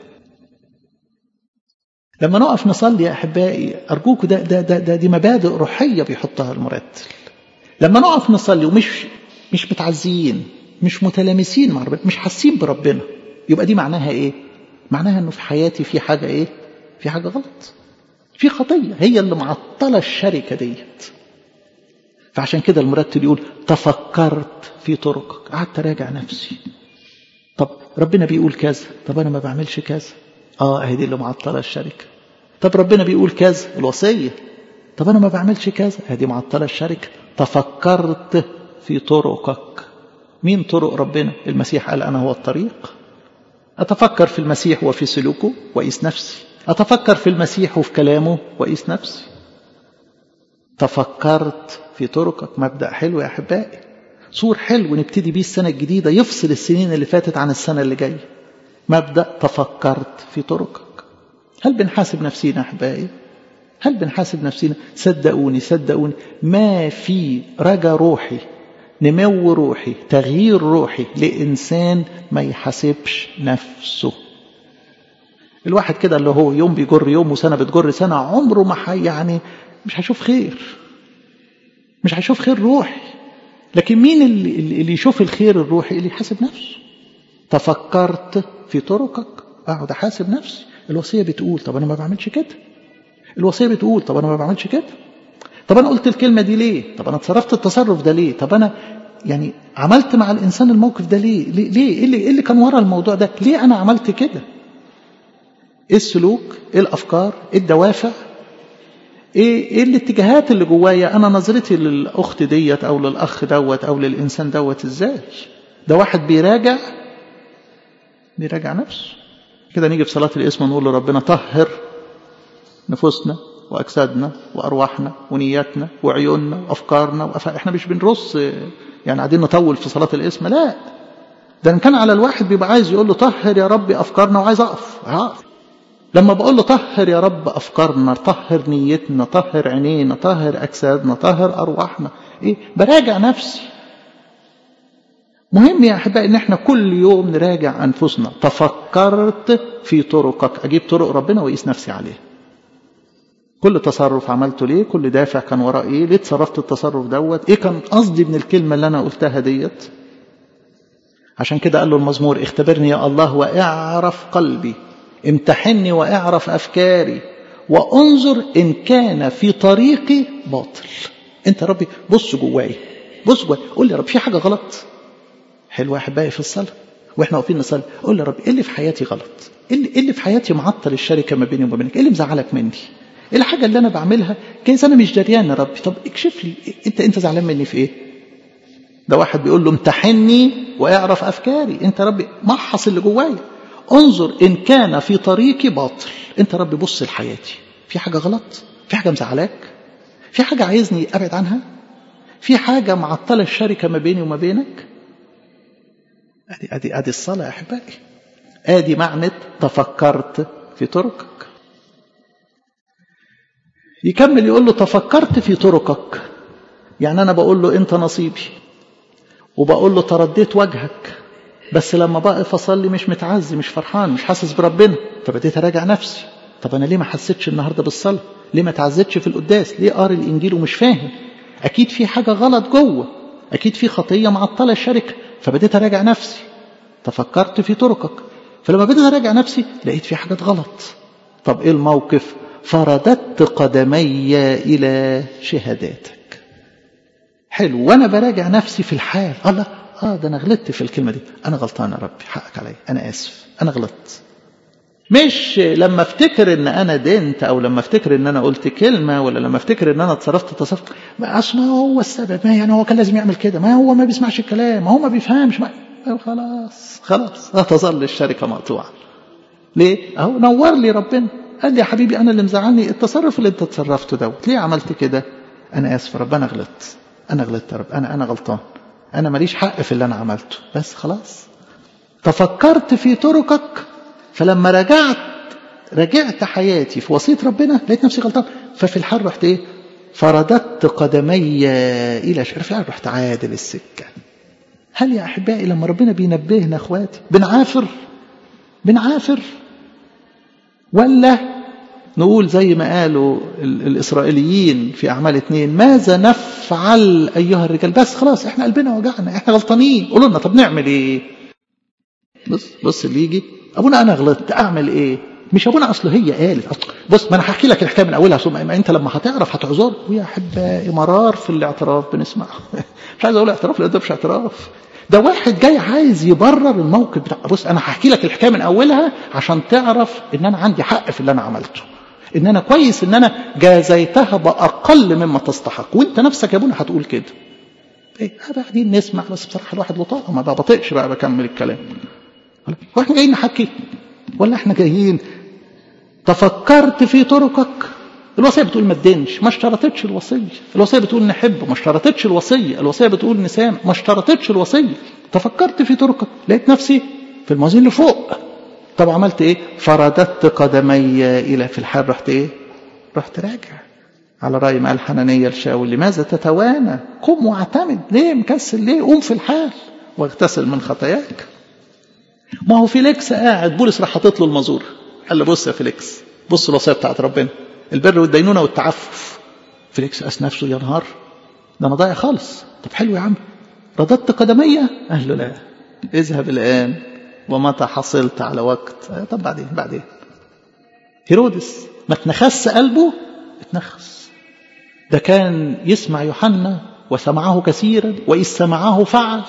لما نقف نصلي يا احبائي ارجوكوا، دي مبادئ روحية بيحطها المرتل. لما نقف نصلي ومش متعزيين، مش متلامسين مع ربنا، مش حاسين بربنا، يبقى دي معناها ايه؟ معناها انه في حياتي في حاجة ايه؟ في حاجة غلط، في خطية هي اللي معطلة الشركة ديت. فعشان كده المرتل يقول تفكرت في طرقك، قعدت راجع نفسي. طب ربنا بيقول كذا، طب أنا ما بعملش كذا، أهي دي اللي معطلة الشركة. طب ربنا بيقول كذا، الوصية، طب أنا ما بعملش كذا، أهي دي معطلة الشركة. تفكرت في طرقك. مين طرق ربنا؟ المسيح قال أنا هو الطريق. أتفكر في المسيح وفي سلوكه وقيس نفسي، أتفكر في المسيح وفي كلامه وقيس نفسي. تفكرت في طرقك، مبدأ حلو يا أحبائي، صور حلو نبتدي بيه السنة الجديدة، يفصل السنين اللي فاتت عن السنة اللي جاية. مبدأ تفكرت في طرقك. هل بنحاسب نفسينا يا أحبائي؟ هل بنحاسب نفسينا؟ صدقوني ما في رجا روحي، نمو روحي، تغيير روحي لإنسان ما يحاسبش نفسه. الواحد كده اللي هو يوم بيجر يوم وسنة بتجر سنة، عمره ما يعني مش هيشوف خير، مش هيشوف خير روحي. لكن مين اللي يشوف الخير الروحي؟ اللي يحاسب نفسه. تفكرت في طرقك، اقعد احاسب نفسي. الوصية بتقول طب انا ما بعملش كده، الوصية بتقول طب انا ما بعملش كده، طب انا قلت الكلمة دي ليه، طب انا اتصرفت التصرف ده ليه، طب انا يعني عملت مع الانسان الموقف ده ليه ايه اللي كان ورا الموضوع ده، ليه انا عملت كده، ايه السلوك، ايه الافكار، ايه الدوافع، ايه الاتجاهات اللي جوايا، انا نظرتي للاخت ديت او للاخ دوت او للانسان دوت ازاي. ده واحد بيراجع نفسه كده. نيجي في صلاة القسمة نقول لربنا طهر نفوسنا واجسادنا وارواحنا ونياتنا وعيوننا وافكارنا احنا مش بنرص يعني قاعدين نطول في صلاة القسمة، لا، ده ان كان على الواحد بيبقى عايز يقول له طهر يا رب افكارنا وعايز اقف. لما بقول له طهر يا رب أفكارنا، طهر نيتنا، طهر عينينا، طهر أجسادنا، طهر أرواحنا، براجع نفسي. مهم يا أحبائي إن احنا كل يوم نراجع أنفسنا. تفكرت في طرقك، أجيب طرق ربنا وأقيس نفسي عليه. كل تصرف عملته ليه، كل دافع كان وراء إيه، ليه تصرفت التصرف دوت، إيه كان قصدي من الكلمة اللي أنا قلتها ديت. عشان كده قال له المزمور اختبرني يا الله واعرف قلبي، امتحني واعرف أفكاري وانظر إن كان في طريقي باطل. انت ربي بص جواي، قول لي يا رب في حاجة غلط. حلوة يا أحبائي في الصلاة واحنا واقفين نصلي، قول لي يا رب ايه اللي في حياتي غلط، ايه اللي في حياتي معطل الشركة ما بيني وما بينك، ايه اللي مزعلك مني، ايه الحاجة اللي انا بعملها كيس انا مش دريان يا ربي، طب اكشف لي انت زعلان مني في ايه. ده واحد بيقول له امتحني واعرف أفكاري، انت ربي محص اللي جوايا، انظر إن كان في طريقي باطل. انت ربي بص لحياتي، في حاجة غلط، في حاجة مزعلاك، في حاجة عايزني أبعد عنها، في حاجة معطلة الشركة ما بيني وما بينك. ادي الصلاة يا أحبائي، ادي معنى تفكرت في طرقك. يكمل يقول له تفكرت في طرقك، يعني أنا بقول له أنت نصيبي، وبقول له ترديت وجهك، بس لما بقف أصلي مش متعزي، مش فرحان، مش حاسس بربنا، فبديت أراجع نفسي. طب أنا ليه ما حسيتش النهاردة بالصلاة، ليه ما تعزتش في القداس، ليه قاري الإنجيل ومش فاهم، أكيد في حاجة غلط جوه، أكيد في خطية معطلة الشركة. فبديت أراجع نفسي. تفكرت في طرقك، فلما بديت أراجع نفسي لقيت في حاجات غلط. طب إيه الموقف؟ فرددت قدمي إلى شهاداتك. حلو، وأنا براجع نفسي في الحال، الله ده أنا غلطت في الكلمة دي، أنا غلطان يا ربي، حقك علي، أنا آسف، أنا غلطت. مش لما افتكر ان انا دينت، او لما افتكر ان انا قلت كلمة، ولا لما افتكر ان انا اتصرفت تصرف، ما اصل هو السبب، ما يعني هو كان لازم يعمل كده، ما هو ما بيسمعش الكلام، ما هو ما بيفهمش، خلاص هتظل الشركة مقطوعة. ليه؟ اهو نور لي ربنا، قال لي يا حبيبي انا اللي مزعلني التصرف اللي انت تصرفته دوت، ليه عملت كده؟ انا اسف يا رب، انا غلطت يا رب، انا غلطان، انا ماليش حق في اللي انا عملته، بس خلاص. تفكرت في طرقك، فلما رجعت حياتي في وصية ربنا لقيت نفسي غلطان، ففي الحال رحت ايه؟ فرددت قدمي إلى في الحال رحت عادل السكة. هل يا أحبائي لما ربنا بينبهنا أخواتي بنعافر ولا نقول زي ما قالوا الإسرائيليين في أعمال 2، ماذا نفعل أيها الرجال؟ بس خلاص احنا قلبنا وجعنا، احنا غلطانين، قولوا لنا طب نعمل ايه؟ بص اللي يجي أبونا أنا غلطت أعمل إيه؟ مش أبونا أصله هي قالت، بص ما أنا هحكي لك الحكاية من أولها، ثم أنت لما هتعرف هتعذر. ويا أحبائي مرار في الاعتراف بنسمع مش عايز أقول اعتراف لأن ده مش اعتراف، ده واحد جاي عايز يبرر الموقف بتاع. بص انا هحكي لك الحكايه من اولها عشان تعرف ان انا عندي حق في اللي انا عملته، ان انا كويس ان انا جازيتها باقل مما تستحق، وانت نفسك يا ابونا هتقول كده. ايه قاعدين نسمع، بس بصراحه الواحد بطاقه ما بطيقش بقى بكمل الكلام. واحنا جايين نحكي ولا احنا جايين تفكرت في طرقك؟ الوصيه بتقول ما تدينش، ما اشترطتش الوصيه. الوصيه بتقول نحب، ما اشترطتش الوصيه. الوصيه بتقول نسام، ما اشترطتش الوصيه. تفكرت في طرقك، لقيت نفسي في الموازين اللي فوق. طب عملت ايه؟ فرددت قدمي الى في الحال. رحت ايه؟ رحت راجع على رأي ما قال حنانية لشاول: لماذا تتوانى؟ قم واعتمد. ليه مكسل؟ ليه؟ قوم في الحال واغتسل من خطاياك. ما هو فيليكس قاعد، بولس راح حاطط له المزور، قال له بص يا فيليكس، بص الوصيه بتاعت ربنا، البر والدينونه والتعفف. فيليكس قاس نفسه: يا نهار، ده انا ضايع خالص. طب حلو يا عم، رددت قدمي. قال له لا، اذهب الان ومتى حصلت على وقت. طب بعدين هيرودس ما تنخس قلبه، اتنخس. ده كان يسمع يوحنا وسمعه كثيرا، وإذ سمعه فعل.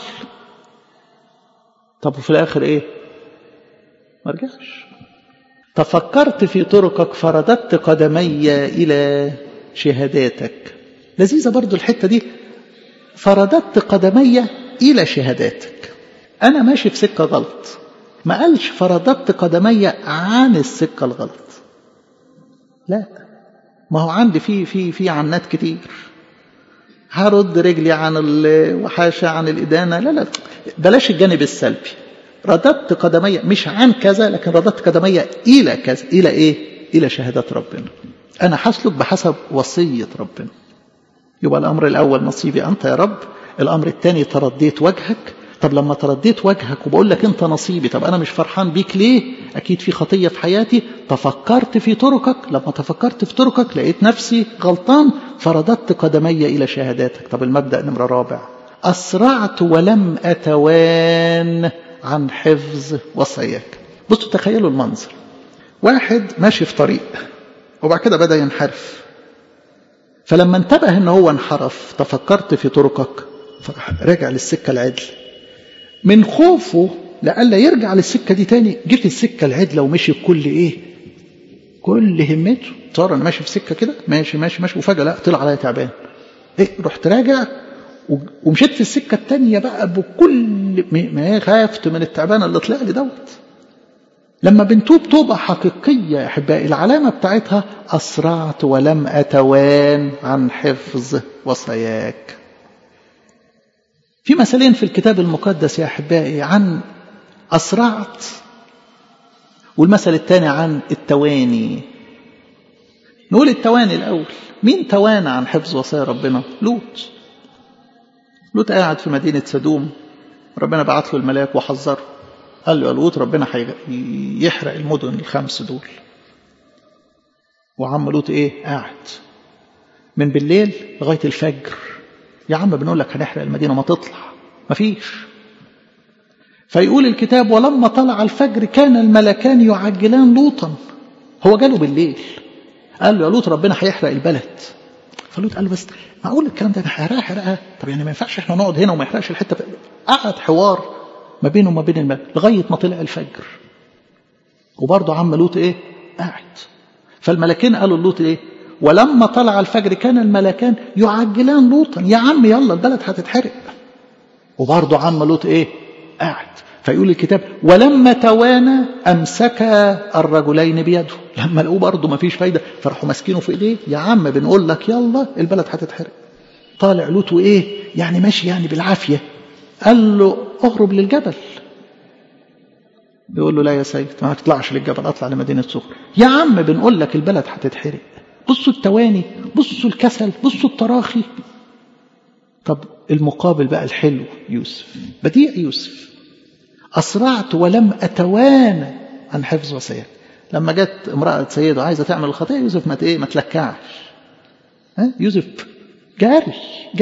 طب وفي الآخر إيه؟ ما رجعش. تفكرت في طرقك فرددت قدمي إلى شهاداتك. لذيذة برضو الحتة دي، فرددت قدمي إلى شهاداتك. أنا ماشي في سكة غلط، ما قالش فرددت قدمي عن السكة الغلط. لا، ما هو عندي في عنات كتير، هرد رجلي عن الوحاشة عن الإدانة. لا، بلاش الجانب السلبي. رددت قدمي مش عن كذا، لكن رددت قدمي إلى كذا. إلى إيه؟ إلى شهادات ربنا. أنا هسلك بحسب وصية ربنا. يبقى الأمر الأول نصيبي أنت يا رب. الأمر الثاني ترديت وجهك. طب لما ترديت وجهك وبقول لك أنت نصيبي، طب أنا مش فرحان بيك ليه؟ أكيد في خطية في حياتي. تفكرت في طرقك، لما تفكرت في طرقك لقيت نفسي غلطان، فرددت قدمي إلى شهاداتك. طب المبدأ نمرة رابع، أسرعت ولم أتوان عن حفظ وصاياك. بصوا تخيلوا المنظر، واحد ماشي في طريق وبعد كده بدأ ينحرف، فلما انتبه ان هو انحرف تفكرت في طرقك، فرجع للسكة العدل. من خوفه لألا يرجع للسكة دي تاني جه السكة العدلة ومشي بكل ايه؟ كل همته. صار انا ماشي في سكة كده، ماشي وفجأة لا، طلع عليا تعبان. ايه؟ رحت راجع ومشيت في السكة التانية بقى بكل ما خافت من التعبان اللي طلع لي دوت. لما بنتوب توبة حقيقية يا أحبائي، العلامة بتاعتها أسرعت ولم أتوان عن حفظ وصاياك. في مثالين في الكتاب المقدس يا أحبائي عن أسرعت، والمثل الثاني عن التواني. نقول التواني الأول. مين توانى عن حفظ وصايا ربنا؟ لوط قاعد في مدينة سدوم، ربنا بعت له الملاك وحذره، قال له يا لوط ربنا يحرق المدن الخمس دول. وعم لوط ايه؟ قاعد من بالليل لغاية الفجر. يا عم بنقول لك هنحرق المدينة، ما تطلع، ما فيش. فيقول الكتاب ولما طلع الفجر كان الملكان يعجلان لوطا. هو جاله بالليل قال له يا لوط ربنا هيحرق البلد. فلوط قال له بس معقول الكلام ده حرقها؟ طب يعني ما ينفعش احنا نقعد هنا وما يحرقش الحته. قعد حوار ما بينه وما بين الملك لغايه ما طلع الفجر، وبرضه عم لوط ايه؟ قاعد. فالملكين قالوا لوط ايه؟ ولما طلع الفجر كان الملكان يعجلان لوطا. يا عم يلا البلد هتتحرق. وبرضه عم لوط ايه؟ قاعد. فيقول الكتاب ولما توانى امسك الرجلين بيده. لما لقوه برضه ما فيش فايده فراحوا ماسكينه في ايديه. يا عم بنقول لك يلا البلد هتتحرق. طالع لوط وايه؟ يعني ماشي يعني بالعافيه. قال له اهرب للجبل. بيقول له لا يا سيد ما تطلعش للجبل، اطلع لمدينه صخر. يا عم بنقول لك البلد هتتحرق. بصوا التواني، بصوا الكسل، بصوا التراخي. طب المقابل بقى الحلو يوسف، بديع يوسف. أسرعت ولم أتوانى عن حفظ وصاياك. لما جت امرأة سيده عايزة تعمل الخطيئة، يوسف ما تلكعش. يوسف جاري.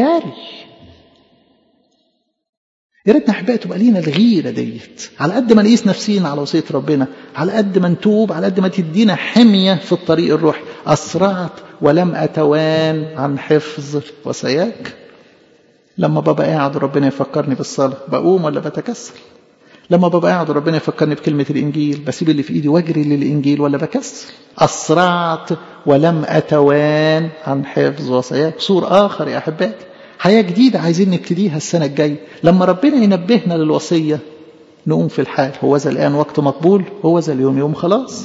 يا ريتنا احبائي تبقى لينا الغيرة ديت. على قد ما نقيس نفسينا على وصية ربنا، على قد ما نتوب، على قد ما تدينا حمية في الطريق الروحي. أسرعت ولم أتوان عن حفظ وصاياك. لما ببقى قاعد ربنا يفكرني بالصلاة بقوم ولا بتكسل؟ لما ببقى قاعد ربنا يفكرني بكلمة الإنجيل بسيب اللي في إيدي واجري للإنجيل ولا بكسل؟ أسرعت ولم أتوان عن حفظ وصاياك. سور آخر يا أحبائي، حياة جديدة عايزين نبتديها السنة الجاية. لما ربنا ينبهنا للوصية نقوم في الحال. هو ذا الآن وقت مقبول، هو ذا اليوم يوم خلاص.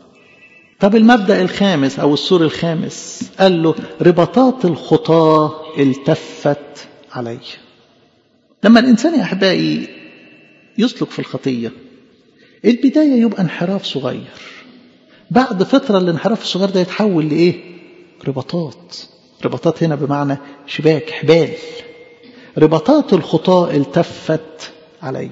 طب المبدأ الخامس أو السور الخامس قال له رباطات الخطاة التفت علي. لما الإنسان يا أحبائي يسلك في الخطية البداية يبقى انحراف صغير، بعد فترة الانحراف الصغير ده يتحول لإيه؟ رباطات. رباطات هنا بمعنى شباك، حبال. رباطات الخطاة التفت علي.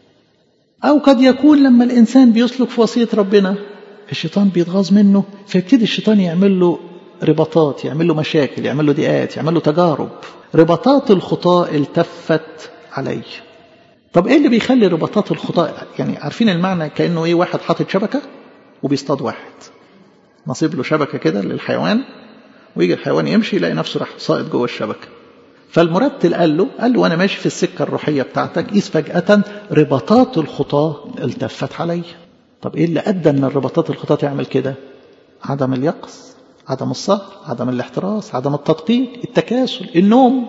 أو قد يكون لما الإنسان بيسلك في وصية ربنا الشيطان بيتغاظ منه، فيبتدي الشيطان يعمل له رباطات، يعمل له مشاكل، يعمل له ضيقات، يعمل له تجارب. رباطات الخطاة التفت علي. طب ايه اللي بيخلي رباطات الخطاة؟ يعني عارفين المعنى كأنه ايه؟ واحد حاطط شبكة وبيصطاد واحد، نصيب له شبكة كده للحيوان، ويجي الحيوان يمشي يلاقي نفسه راح ساقط جوه الشبكة. فالمرتل قال له وانا ماشي في السكة الروحية بتاعتك إذ فجأة رباطات الخطاة التفت علي. طب ايه اللي ادى ان الرباطات الخطاة تعمل كده؟ عدم اليقظ، عدم السهر، عدم الاحتراس، عدم التدقيق، التكاسل، النوم.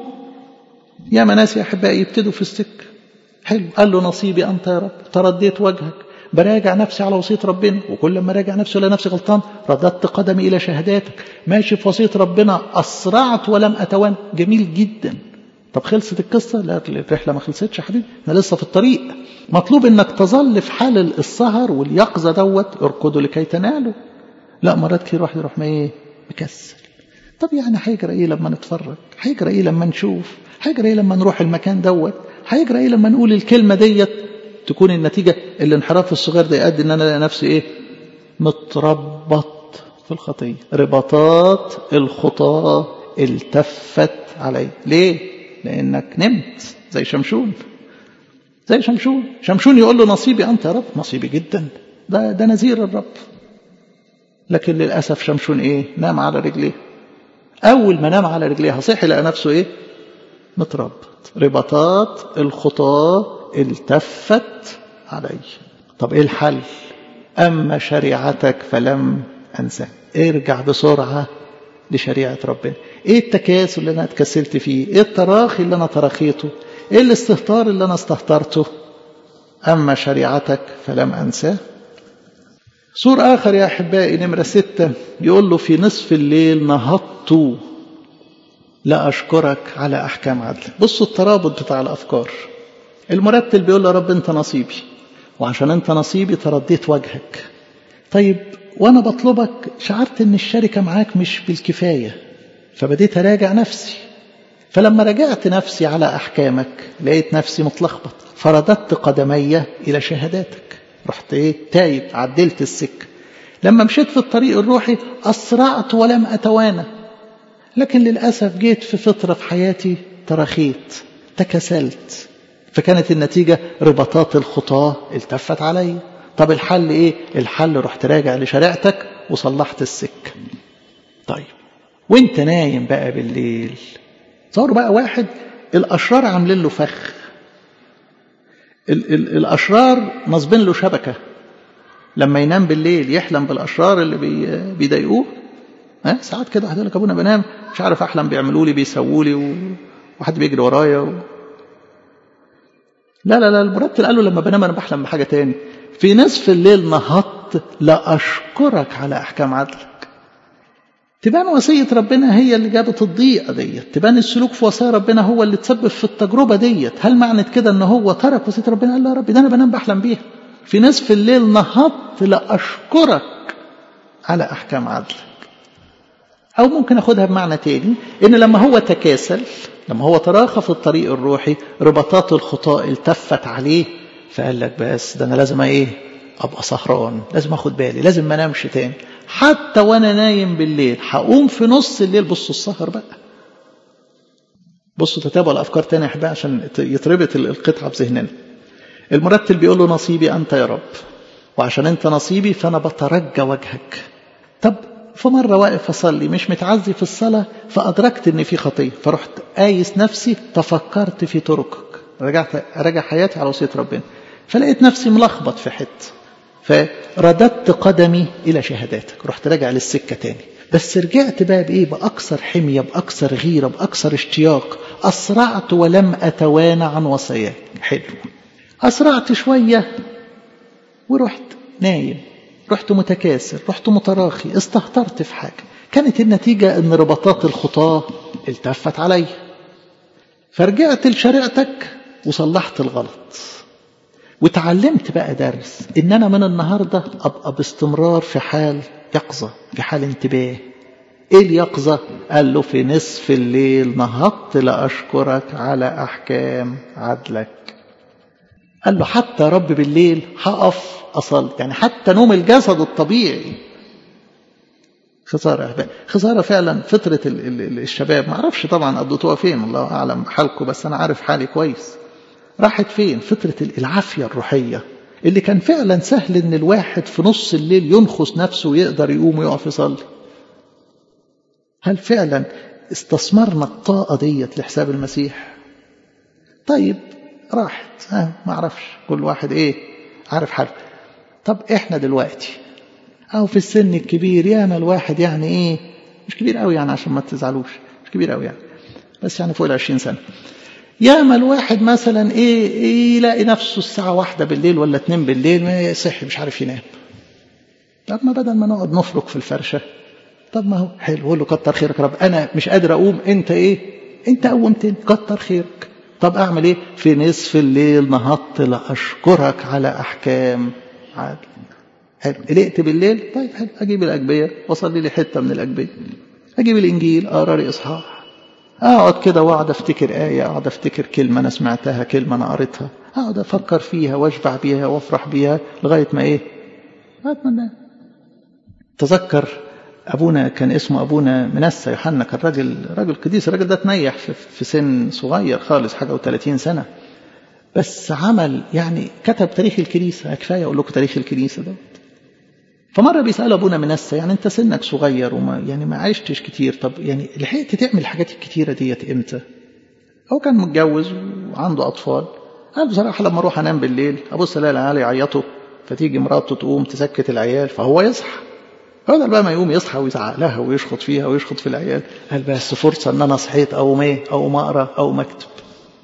يا ناس يا احبائي يبتدوا في السكة حلو، قال له نصيبي أنت يا رب، ترديت وجهك، براجع نفسي على وصية ربنا، وكل ما راجع نفسي ولا نفسي غلطان رددت قدمي إلى شهاداتك، ماشي في وصية ربنا، أسرعت ولم أتوان. جميل جدا. طب خلصت القصة؟ لا، الرحلة ما خلصتش يا حبيبي، احنا لسه في الطريق. مطلوب انك تظل في حال السهر واليقظة اركضوا لكي تنالوا. لا، مرات كتير واحد يروح مكسل. طب يعني هيجرى ايه لما نتفرج؟ هيجرى ايه لما نشوف؟ هيجرى ايه لما نروح المكان هيجرى ايه لما نقول الكلمة ديت؟ تكون النتيجة الانحراف الصغير ده يؤدي ان انا الاقي نفسي ايه؟ متربط في الخطية. رباطات الخطاة التفت علي. ليه؟ لانك نمت زي شمشون. شمشون يقول له نصيبي انت يا رب. نصيبي جدا، ده نذير الرب. لكن للأسف شمشون ايه؟ نام على رجليه. اول ما نام على رجليه صحي لقى نفسه ايه؟ متربط. رباطات الخطاة التفت علي. طب ايه الحل؟ أما شريعتك فلم أنسى. ارجع بسرعة لشريعة ربنا. ايه التكاسل اللي انا اتكسلت فيه؟ ايه التراخي اللي انا تراخيته؟ ايه الاستهتار اللي انا استهترته؟ أما شريعتك فلم أنسى. سور آخر يا أحبائي نمرة 6 يقول له في نصف الليل نهضت لا أشكرك على أحكام عدل. بصوا الترابط بتاع الأفكار. المرتل بيقول له رب أنت نصيبي، وعشان أنت نصيبي ترديت وجهك. طيب وأنا بطلبك شعرت أن الشركة معاك مش بالكفاية، فبديت أراجع نفسي. فلما رجعت نفسي على أحكامك لقيت نفسي متلخبط، فرددت قدمي إلى شهاداتك. رحت تايب، عدلت السكة. لما مشيت في الطريق الروحي أسرعت ولم أتوانى. لكن للأسف جيت في فترة في حياتي ترخيت، تكسلت، فكانت النتيجة رباطات الخطاة التفت علي. طب الحل ايه؟ الحل رحت راجع لشريعتك وصلحت السكة. طيب وانت نايم بقى بالليل، صاروا بقى واحد الأشرار عاملين له فخ. الأشرار نصبين له شبكة، لما ينام بالليل يحلم بالأشرار اللي بيضايقوه. ساعات كده واحد يقول لك ابونا بنام مش عارف احلم بيعملوا لي بيسووا لي وحد بيجري ورايا لا المرتل قال له لما بنام انا بحلم بحاجه تاني. في نصف الليل نهضت لا اشكرك على احكام عدلك. تبان وصيه ربنا هي اللي جابت الضيقه ديت، تبان السلوك في وصايا ربنا هو اللي تسبب في التجربه ديت. هل معنى كده ان هو ترك وصيه ربنا؟ قال له يا رب ده انا بنام بحلم بيها. في نصف الليل نهضت لا اشكرك على احكام عدلك. أو ممكن أخدها بمعنى تاني، إن لما هو تكاسل، لما هو تراخى في الطريق الروحي، رباطات الخطاة التفت عليه، فقال لك بس ده أنا لازم أبقى سهران، لازم أخد بالي، لازم ما نامش تاني. حتى وأنا نايم بالليل هقوم في نص الليل. بصوا السهر بقى، بصوا تتابعوا الأفكار تاني يا أحبائي عشان يتربط القطعة بذهننا. المرتل بيقول له نصيبي أنت يا رب، وعشان أنت نصيبي فأنا بترجى وجهك. طب فمرة واقف أصلي مش متعزي في الصلاة، فأدركت إن في خطية، فرحت قايس نفسي، تفكرت في طرقك، رجعت أراجع حياتي على وصية ربنا، فلقيت نفسي ملخبط في حتة، فرددت قدمي إلى شهاداتك، رحت راجع للسكة تاني. بس رجعت بقى بإيه؟ بأكثر حمية، بأكثر غيرة، بأكثر اشتياق. أسرعت ولم أتوانى عن وصاياك. حلو. أسرعت شوية ورحت نايم، رحت متكاسر، رحت متراخي، استهترت في حاجة. كانت النتيجة أن رباطات الخطاة التفت علي، فرجعت لشريعتك وصلحت الغلط، وتعلمت بقى درس إن أنا من النهاردة أبقى باستمرار في حال يقظة، في حال انتباه. إيه اليقظة؟ قال له في نصف الليل نهضت لأشكرك على أحكام عدلك. قال له حتى رب بالليل هقف أصلي، يعني حتى نوم الجسد الطبيعي. خسارة، خسارة فعلا. فطرة الشباب ما أعرفش طبعا قضيتوها فين، الله أعلم حالكم، بس أنا عارف حالي كويس. راحت فين فطرة العافية الروحية اللي كان فعلا سهل إن الواحد في نص الليل ينخس نفسه ويقدر يقوم ويقف يصلي؟ هل فعلا استثمرنا الطاقة ديت لحساب المسيح؟ طيب راحت، ما أعرفش، كل واحد إيه عارف حاله. طب إحنا دلوقتي أو في السن الكبير، ياما الواحد يعني إيه، مش كبير قوي يعني عشان ما تزعلوش، مش كبير قوي يعني، بس يعني فوق 20 سنة. ياما الواحد مثلا إيه يلاقي نفسه الساعة 1 بالليل ولا 2 بالليل ما يصحي، مش عارف ينام. طب ما بدل ما نقعد نفرك في الفرشة، طب ما هو حلو، قول له كتر خيرك يا رب، أنا مش قادر أقوم، أنت إيه، أنت قومتني، كتر خيرك. طب أعمل إيه؟ في نصف الليل نهضت لأشكرك على أحكام عدل. حلو. قلقت بالليل، طيب حلو، أجيب الأجبية وأصلي لي حتة من الأجبية، أجيب الإنجيل أقرأ لي إصحاح، أقعد كده وأقعد أفتكر آية، أقعد أفتكر كلمة أنا سمعتها، كلمة أنا قريتها، أقعد أفكر فيها وأشبع بيها وأفرح بيها لغاية ما إيه؟ لغاية ما أنام. تذكر أبونا كان اسمه أبونا منسى يوحنا، كان راجل قديس. الراجل ده تنيح في سن صغير خالص، حاجة و30 سنة، بس عمل يعني كتب تاريخ الكنيسة. كفاية أقول لكم تاريخ الكنيسة ده. فمرة بيسأل أبونا منسى، يعني أنت سنك صغير وما يعني ما عشتش كتير، طب يعني لحقت تعمل الحاجات الكتيرة ديت إمتى؟ هو كان متجوز وعنده أطفال. قال بصراحة لما أروح أنام بالليل أبص ألاقي العيال يعيطوا، فتيجي مراته تقوم تسكت العيال، فهو يصحى. هذا بقى ما يقوم يصحى ويزعق لها ويشخط فيها ويشخط في العيال. قال بس فرصة ان انا صحيت او ما اقرا او ما اكتب.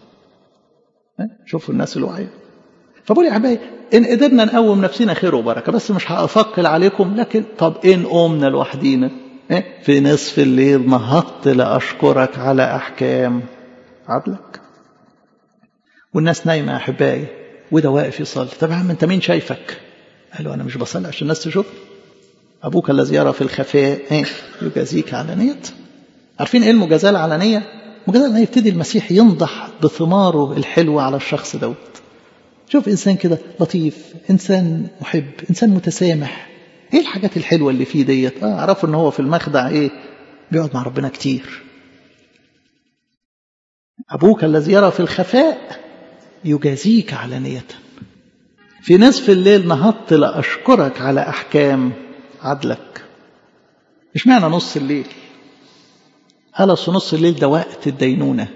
شوفوا الناس الواعيه. فبقول يا حبايبي ان قدرنا نقوم نفسنا خير وبركه، بس مش هأثقل عليكم. لكن طب ان قمنا لوحدينا في نصف الليل نهضت لاشكرك على احكام عدلك. والناس نايمه يا احبائي وده واقف يصلي. طب يا عم انت مين شايفك؟ قال له انا مش بصلي عشان الناس تشوف. أبوك الذي يرى في الخفاء يجازيك علانية. عارفين إيه المجازاة العلانية؟ المجازاة العلانية يبتدي المسيح ينضح بثماره الحلوة على الشخص دوت. شوف إنسان كده لطيف، إنسان محب، إنسان متسامح. إيه الحاجات الحلوة اللي فيه ديت؟ عرفوا إن هو في المخدع بيقعد مع ربنا كتير. أبوك الذي يرى في الخفاء يجازيك علانية. في نصف الليل نهضت لأشكرك على أحكام عدلك. مش معنى نص الليل؟ قال نص الليل ده وقت الدينونة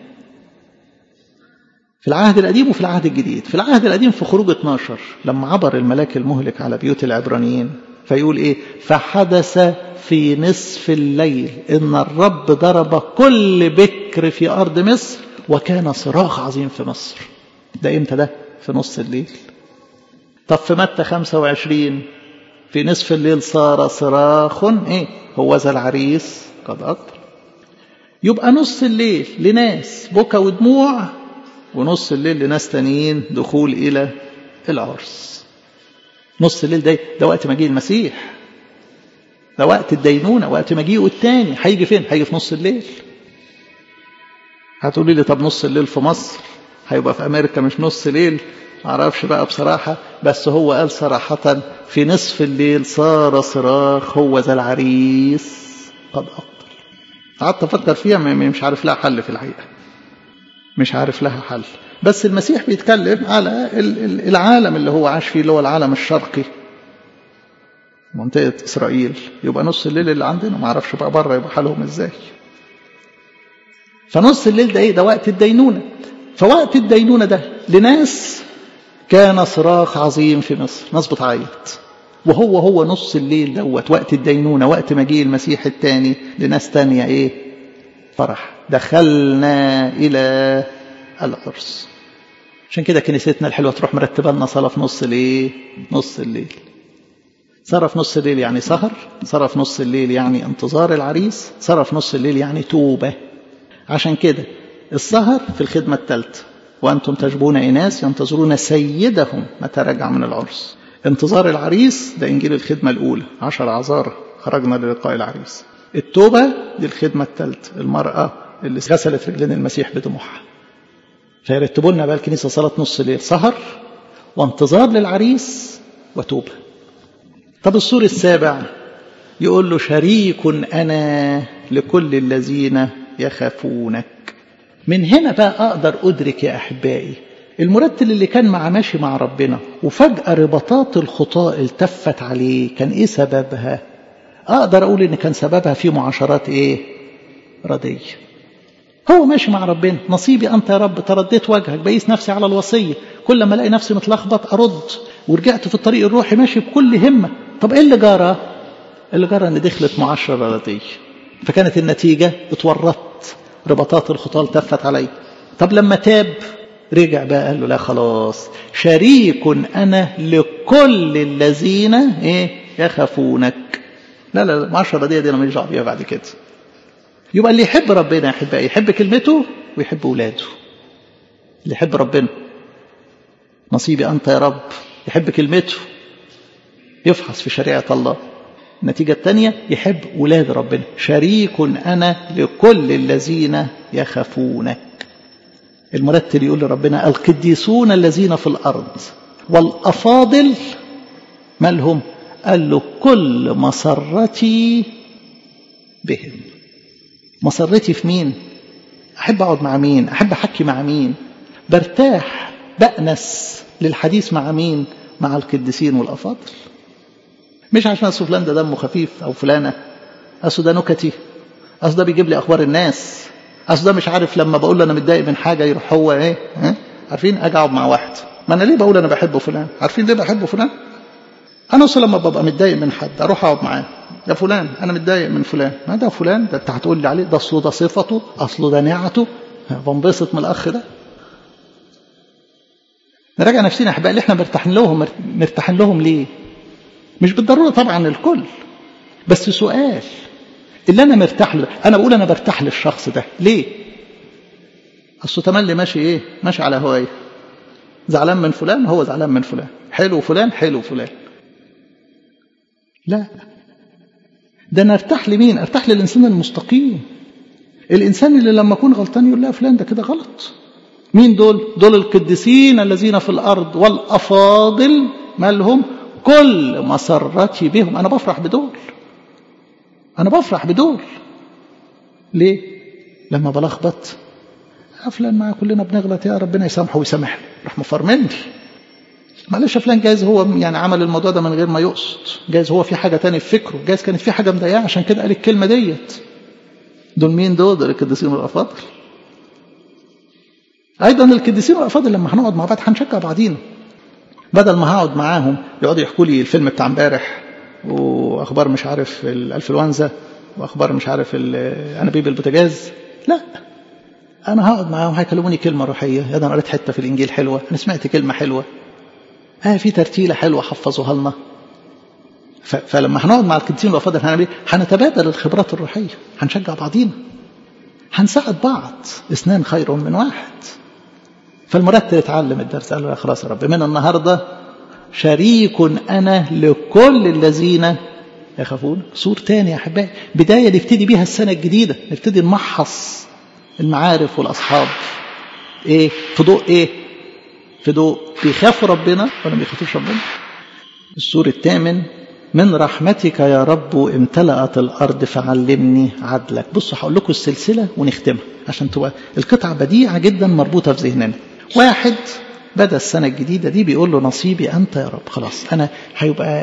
في العهد القديم وفي العهد الجديد. في العهد القديم في خروج 12 لما عبر الملاك المهلك على بيوت العبرانيين، فيقول فحدث في نصف الليل إن الرب ضرب كل بكر في أرض مصر وكان صراخ عظيم في مصر. ده إمتى ده؟ في نص الليل. طب في متى 25 في نصف الليل صار صراخ هو ذا العريس قد أقبل. يبقى نص الليل لناس بكى ودموع، ونص الليل لناس تانيين دخول إلى العرس. نص الليل ده وقت مجيء المسيح، ده وقت الدينونة، وقت مجيئه التاني. هيجي فين؟ هيجي في نص الليل. هتقولي لي طب نص الليل في مصر هيبقى في أمريكا مش نص ليل؟ معرفش بقى بصراحة، بس هو قال صراحة في نصف الليل صار صراخ هو ذا العريس قد أقبل. قعدت أفكر فيها مش عارف لها حل في الحقيقة، مش عارف لها حل. بس المسيح بيتكلم على العالم اللي هو عاش فيه، اللي هو العالم الشرقي. منطقة إسرائيل، يبقى نص الليل اللي عندنا، ما اعرفش بقى بره يبقى حالهم ازاي. فنص الليل ده ايه؟ ده وقت الدينونة. فوقت الدينونة ده لناس كان صراخ عظيم في مصر، ناس بتعيط، وهو نص الليل دوت وقت الدينونة، وقت مجيء المسيح الثاني لناس تانية ايه؟ فرح. دخلنا إلى العرس. عشان كده كنيستنا الحلوة تروح مرتبة لنا صلاة في نص الايه؟ نص الليل. صلاة في نص الليل يعني سهر، صلاة في نص الليل يعني انتظار العريس، صلاة في نص الليل يعني توبة. عشان كده السهر في الخدمة الثالثة، وأنتم تجبون إناس ينتظرون سيدهم متى رجع من العرس. انتظار العريس ده إنجيل الخدمة الأولى، 10 عذارى خرجنا للقاء العريس. التوبة دي الخدمة الثالثة، المرأة اللي غسلت رجلين المسيح بدموعها. فيرتبوا لنا بقى الكنيسة صلاة نص الليل، سهر وانتظار للعريس وتوبة. طب السور السابع يقول له شريك أنا لكل الذين يخافونك. من هنا بقى أقدر أدرك يا أحبائي المرتل اللي كان ماشي مع ربنا وفجأة رباطات الخطاء التفت عليه، كان إيه سببها؟ أقدر أقول إن كان سببها في معاشرات إيه؟ ردية. هو ماشي مع ربنا، نصيبي أنت يا رب، ترديت وجهك، بقيس نفسي على الوصية، كل ما الاقي نفسي متلخبط أرد، ورجعت في الطريق الروحي ماشي بكل همة. طب إيه اللي جرى؟ اللي جرى إن دخلت معاشرة ردية، فكانت النتيجة اتورطت، رباطات الخطاة التفت علي. طب لما تاب رجع بقى قال له لا خلاص، شريك أنا لكل الذين إيه؟ يخافونك. لا المعاشرة دي أنا ماليش دعوة بيها بعد كده. يبقى اللي يحب ربنا يحب يحب كلمته ويحب ولاده. اللي يحب ربنا، نصيبي أنت يا رب، يحب كلمته، يفحص في شريعة الله. النتيجة الثانية يحب ولاد ربنا، شريك أنا لكل الذين يخافونك. المرتل يقول لربنا القديسون الذين في الأرض والأفاضل مالهم؟ قال له كل مسرتي بهم. مسرتي في مين؟ أحب أقعد مع مين؟ أحب أحكي مع مين؟ برتاح بأنس للحديث مع مين؟ مع القديسين والأفاضل. مش عشان أصل فلان ده دمه خفيف أو فلانة، أصل ده نكتي، أصل ده بيجيب لي أخبار الناس، أصل ده مش عارف لما بقول له أنا متضايق من حاجة يروح هو إيه؟ عارفين أجي أقعد مع واحد، ما أنا ليه بقول أنا بحبه فلان؟ عارفين ليه بحبه فلان؟ أنا أصل لما ببقى متضايق من حد أروح أقعد معاه، يا فلان أنا متضايق من فلان، ما ده فلان ده أنت هتقول لي عليه، ده أصله ده صفته، أصله ده نعته، بنبسط من الأخ ده. نراجع نفسنا أحبائي، اللي إحنا مرتاحين لهم ليه؟ مش بالضرورة طبعا الكل، بس سؤال اللي أنا مرتاح له، أنا بقول أنا برتاح للشخص ده ليه؟ أصله تملي ماشي إيه؟ ماشي على هوايه، زعلان من فلان هو زعلان من فلان، حلو فلان حلو فلان. لا، ده أنا أرتاح لمين؟ أرتاح للإنسان المستقيم، الإنسان اللي لما أكون غلطان يقول لا فلان ده كده غلط. مين دول؟ دول القديسين الذين في الأرض والأفاضل مالهم؟ كل مسرتي بهم. أنا بفرح بدول، أنا بفرح بدول. ليه؟ لما بلخبط فلان معاه كلنا بنغلط، يا ربنا يسامحه ويسامحنا، راح مفرمني. معلش فلان جايز هو يعني عمل الموضوع ده من غير ما يقصد، جايز هو في حاجة تاني في فكره، جايز كانت في حاجة مضايقاه عشان كده قال الكلمة ديت. دول مين دول؟ دول القديسين والأفاضل. أيضا القديسين والأفاضل لما هنقعد مع بعض هنشجع بعضينا، بدل ما هقعد معاهم يقعدوا يحكوا لي الفيلم بتاع امبارح واخبار مش عارف الانفلونزا واخبار مش عارف انابيب البوتاجاز. لا، انا هقعد معاهم هيكلموني كلمه روحيه، يا ده انا قريت حته في الانجيل حلوه، انا سمعت كلمه حلوه، في ترتيله حلوه حفظوها لنا. فلما هنقعد مع القديسين والافاضل هنعمل ايه؟ هنتبادل الخبرات الروحيه، هنشجع بعضينا، هنساعد بعض، اثنان خير من واحد. فالمرتل اتعلم الدرس، قال له خلاص يا رب من النهارده شريك أنا لكل الذين يخافون. سور تاني يا أحبائي، بداية نبتدي بيها السنة الجديدة، نبتدي نمحص المعارف والأصحاب. إيه؟ في ضوء إيه؟ في ضوء بيخافوا ربنا ولا ما بيخافوش ربنا. السور الثامن من رحمتك يا رب امتلأت الأرض فعلمني عدلك. بصوا هقول لكم السلسلة ونختمها عشان تبقى القطعة بديعة جدا مربوطة في ذهننا. واحد بدأ السنة الجديدة دي بيقول له نصيبي أنت يا رب، خلاص أنا هيبقى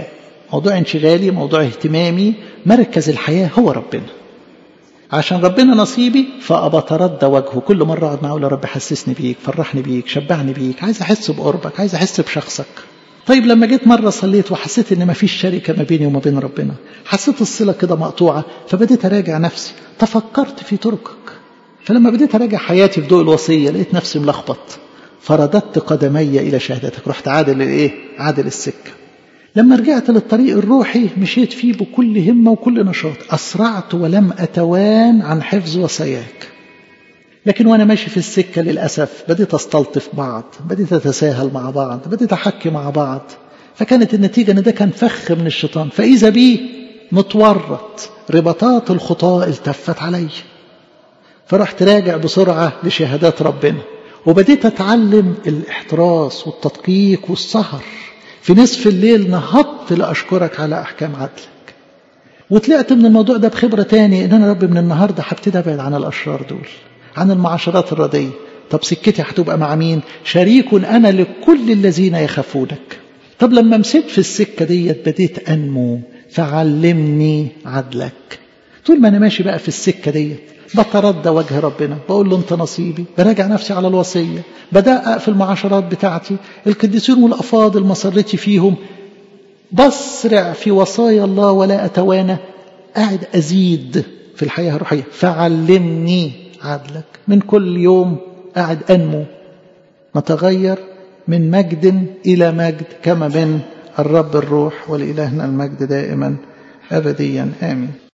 موضوع انشغالي، موضوع اهتمامي، مركز الحياة هو ربنا. عشان ربنا نصيبي فأبتردى وجهه، كل مرة أقعد معه: يا رب حسسني بيك، فرحني بيك، شبعني بيك، عايز أحس بقربك، عايز أحس بشخصك. طيب لما جيت مرة صليت وحسيت إن مفيش شركة ما بيني وما بين ربنا، حسيت الصلة كده مقطوعة، فبديت أراجع نفسي، تفكرت في طرقك. فلما بديت أراجع حياتي في ضوء الوصية لقيت نفسي ملخبط، فرددت قدمي إلى شهادتك، رحت عادل الإيه؟ عادل السكة. لما رجعت للطريق الروحي مشيت فيه بكل همة وكل نشاط، أسرعت ولم أتوان عن حفظ وصاياك. لكن وأنا ماشي في السكة للأسف بديت أستلطف بعض، بديت أتساهل مع بعض، بديت أحكي مع بعض، فكانت النتيجة أن ده كان فخ من الشيطان، فإذا بي متورط، رباطات الخطاء التفت علي. فرحت راجع بسرعة لشهادات ربنا، وبديت أتعلم الاحتراس والتدقيق والسهر. في نصف الليل نهضت لأشكرك على أحكام عدلك، وطلعت من الموضوع ده بخبرة تاني، إن أنا رب من النهاردة هبتدي أبعد عن الأشرار دول، عن المعاشرات الرديئة. طب سكتي هتبقى مع مين؟ شريك أنا لكل الذين يخافونك. طب لما مسيت في السكة ديت بديت أنمو، فعلمني عدلك. طول ما أنا ماشي بقى في السكة ديت بتردى وجه ربنا، بقول له أنت نصيبي، براجع نفسي على الوصية، بدأ في المعاشرات بتاعتي، القديسين والأفاضل مسرتي فيهم، بسرع في وصايا الله ولا أتوانى، قاعد أزيد في الحياة الروحية. فعلمني عدلك، من كل يوم قاعد أنمو، نتغير من مجد إلى مجد كما من الرب الروح، ولإلهنا المجد دائما أبديا آمين.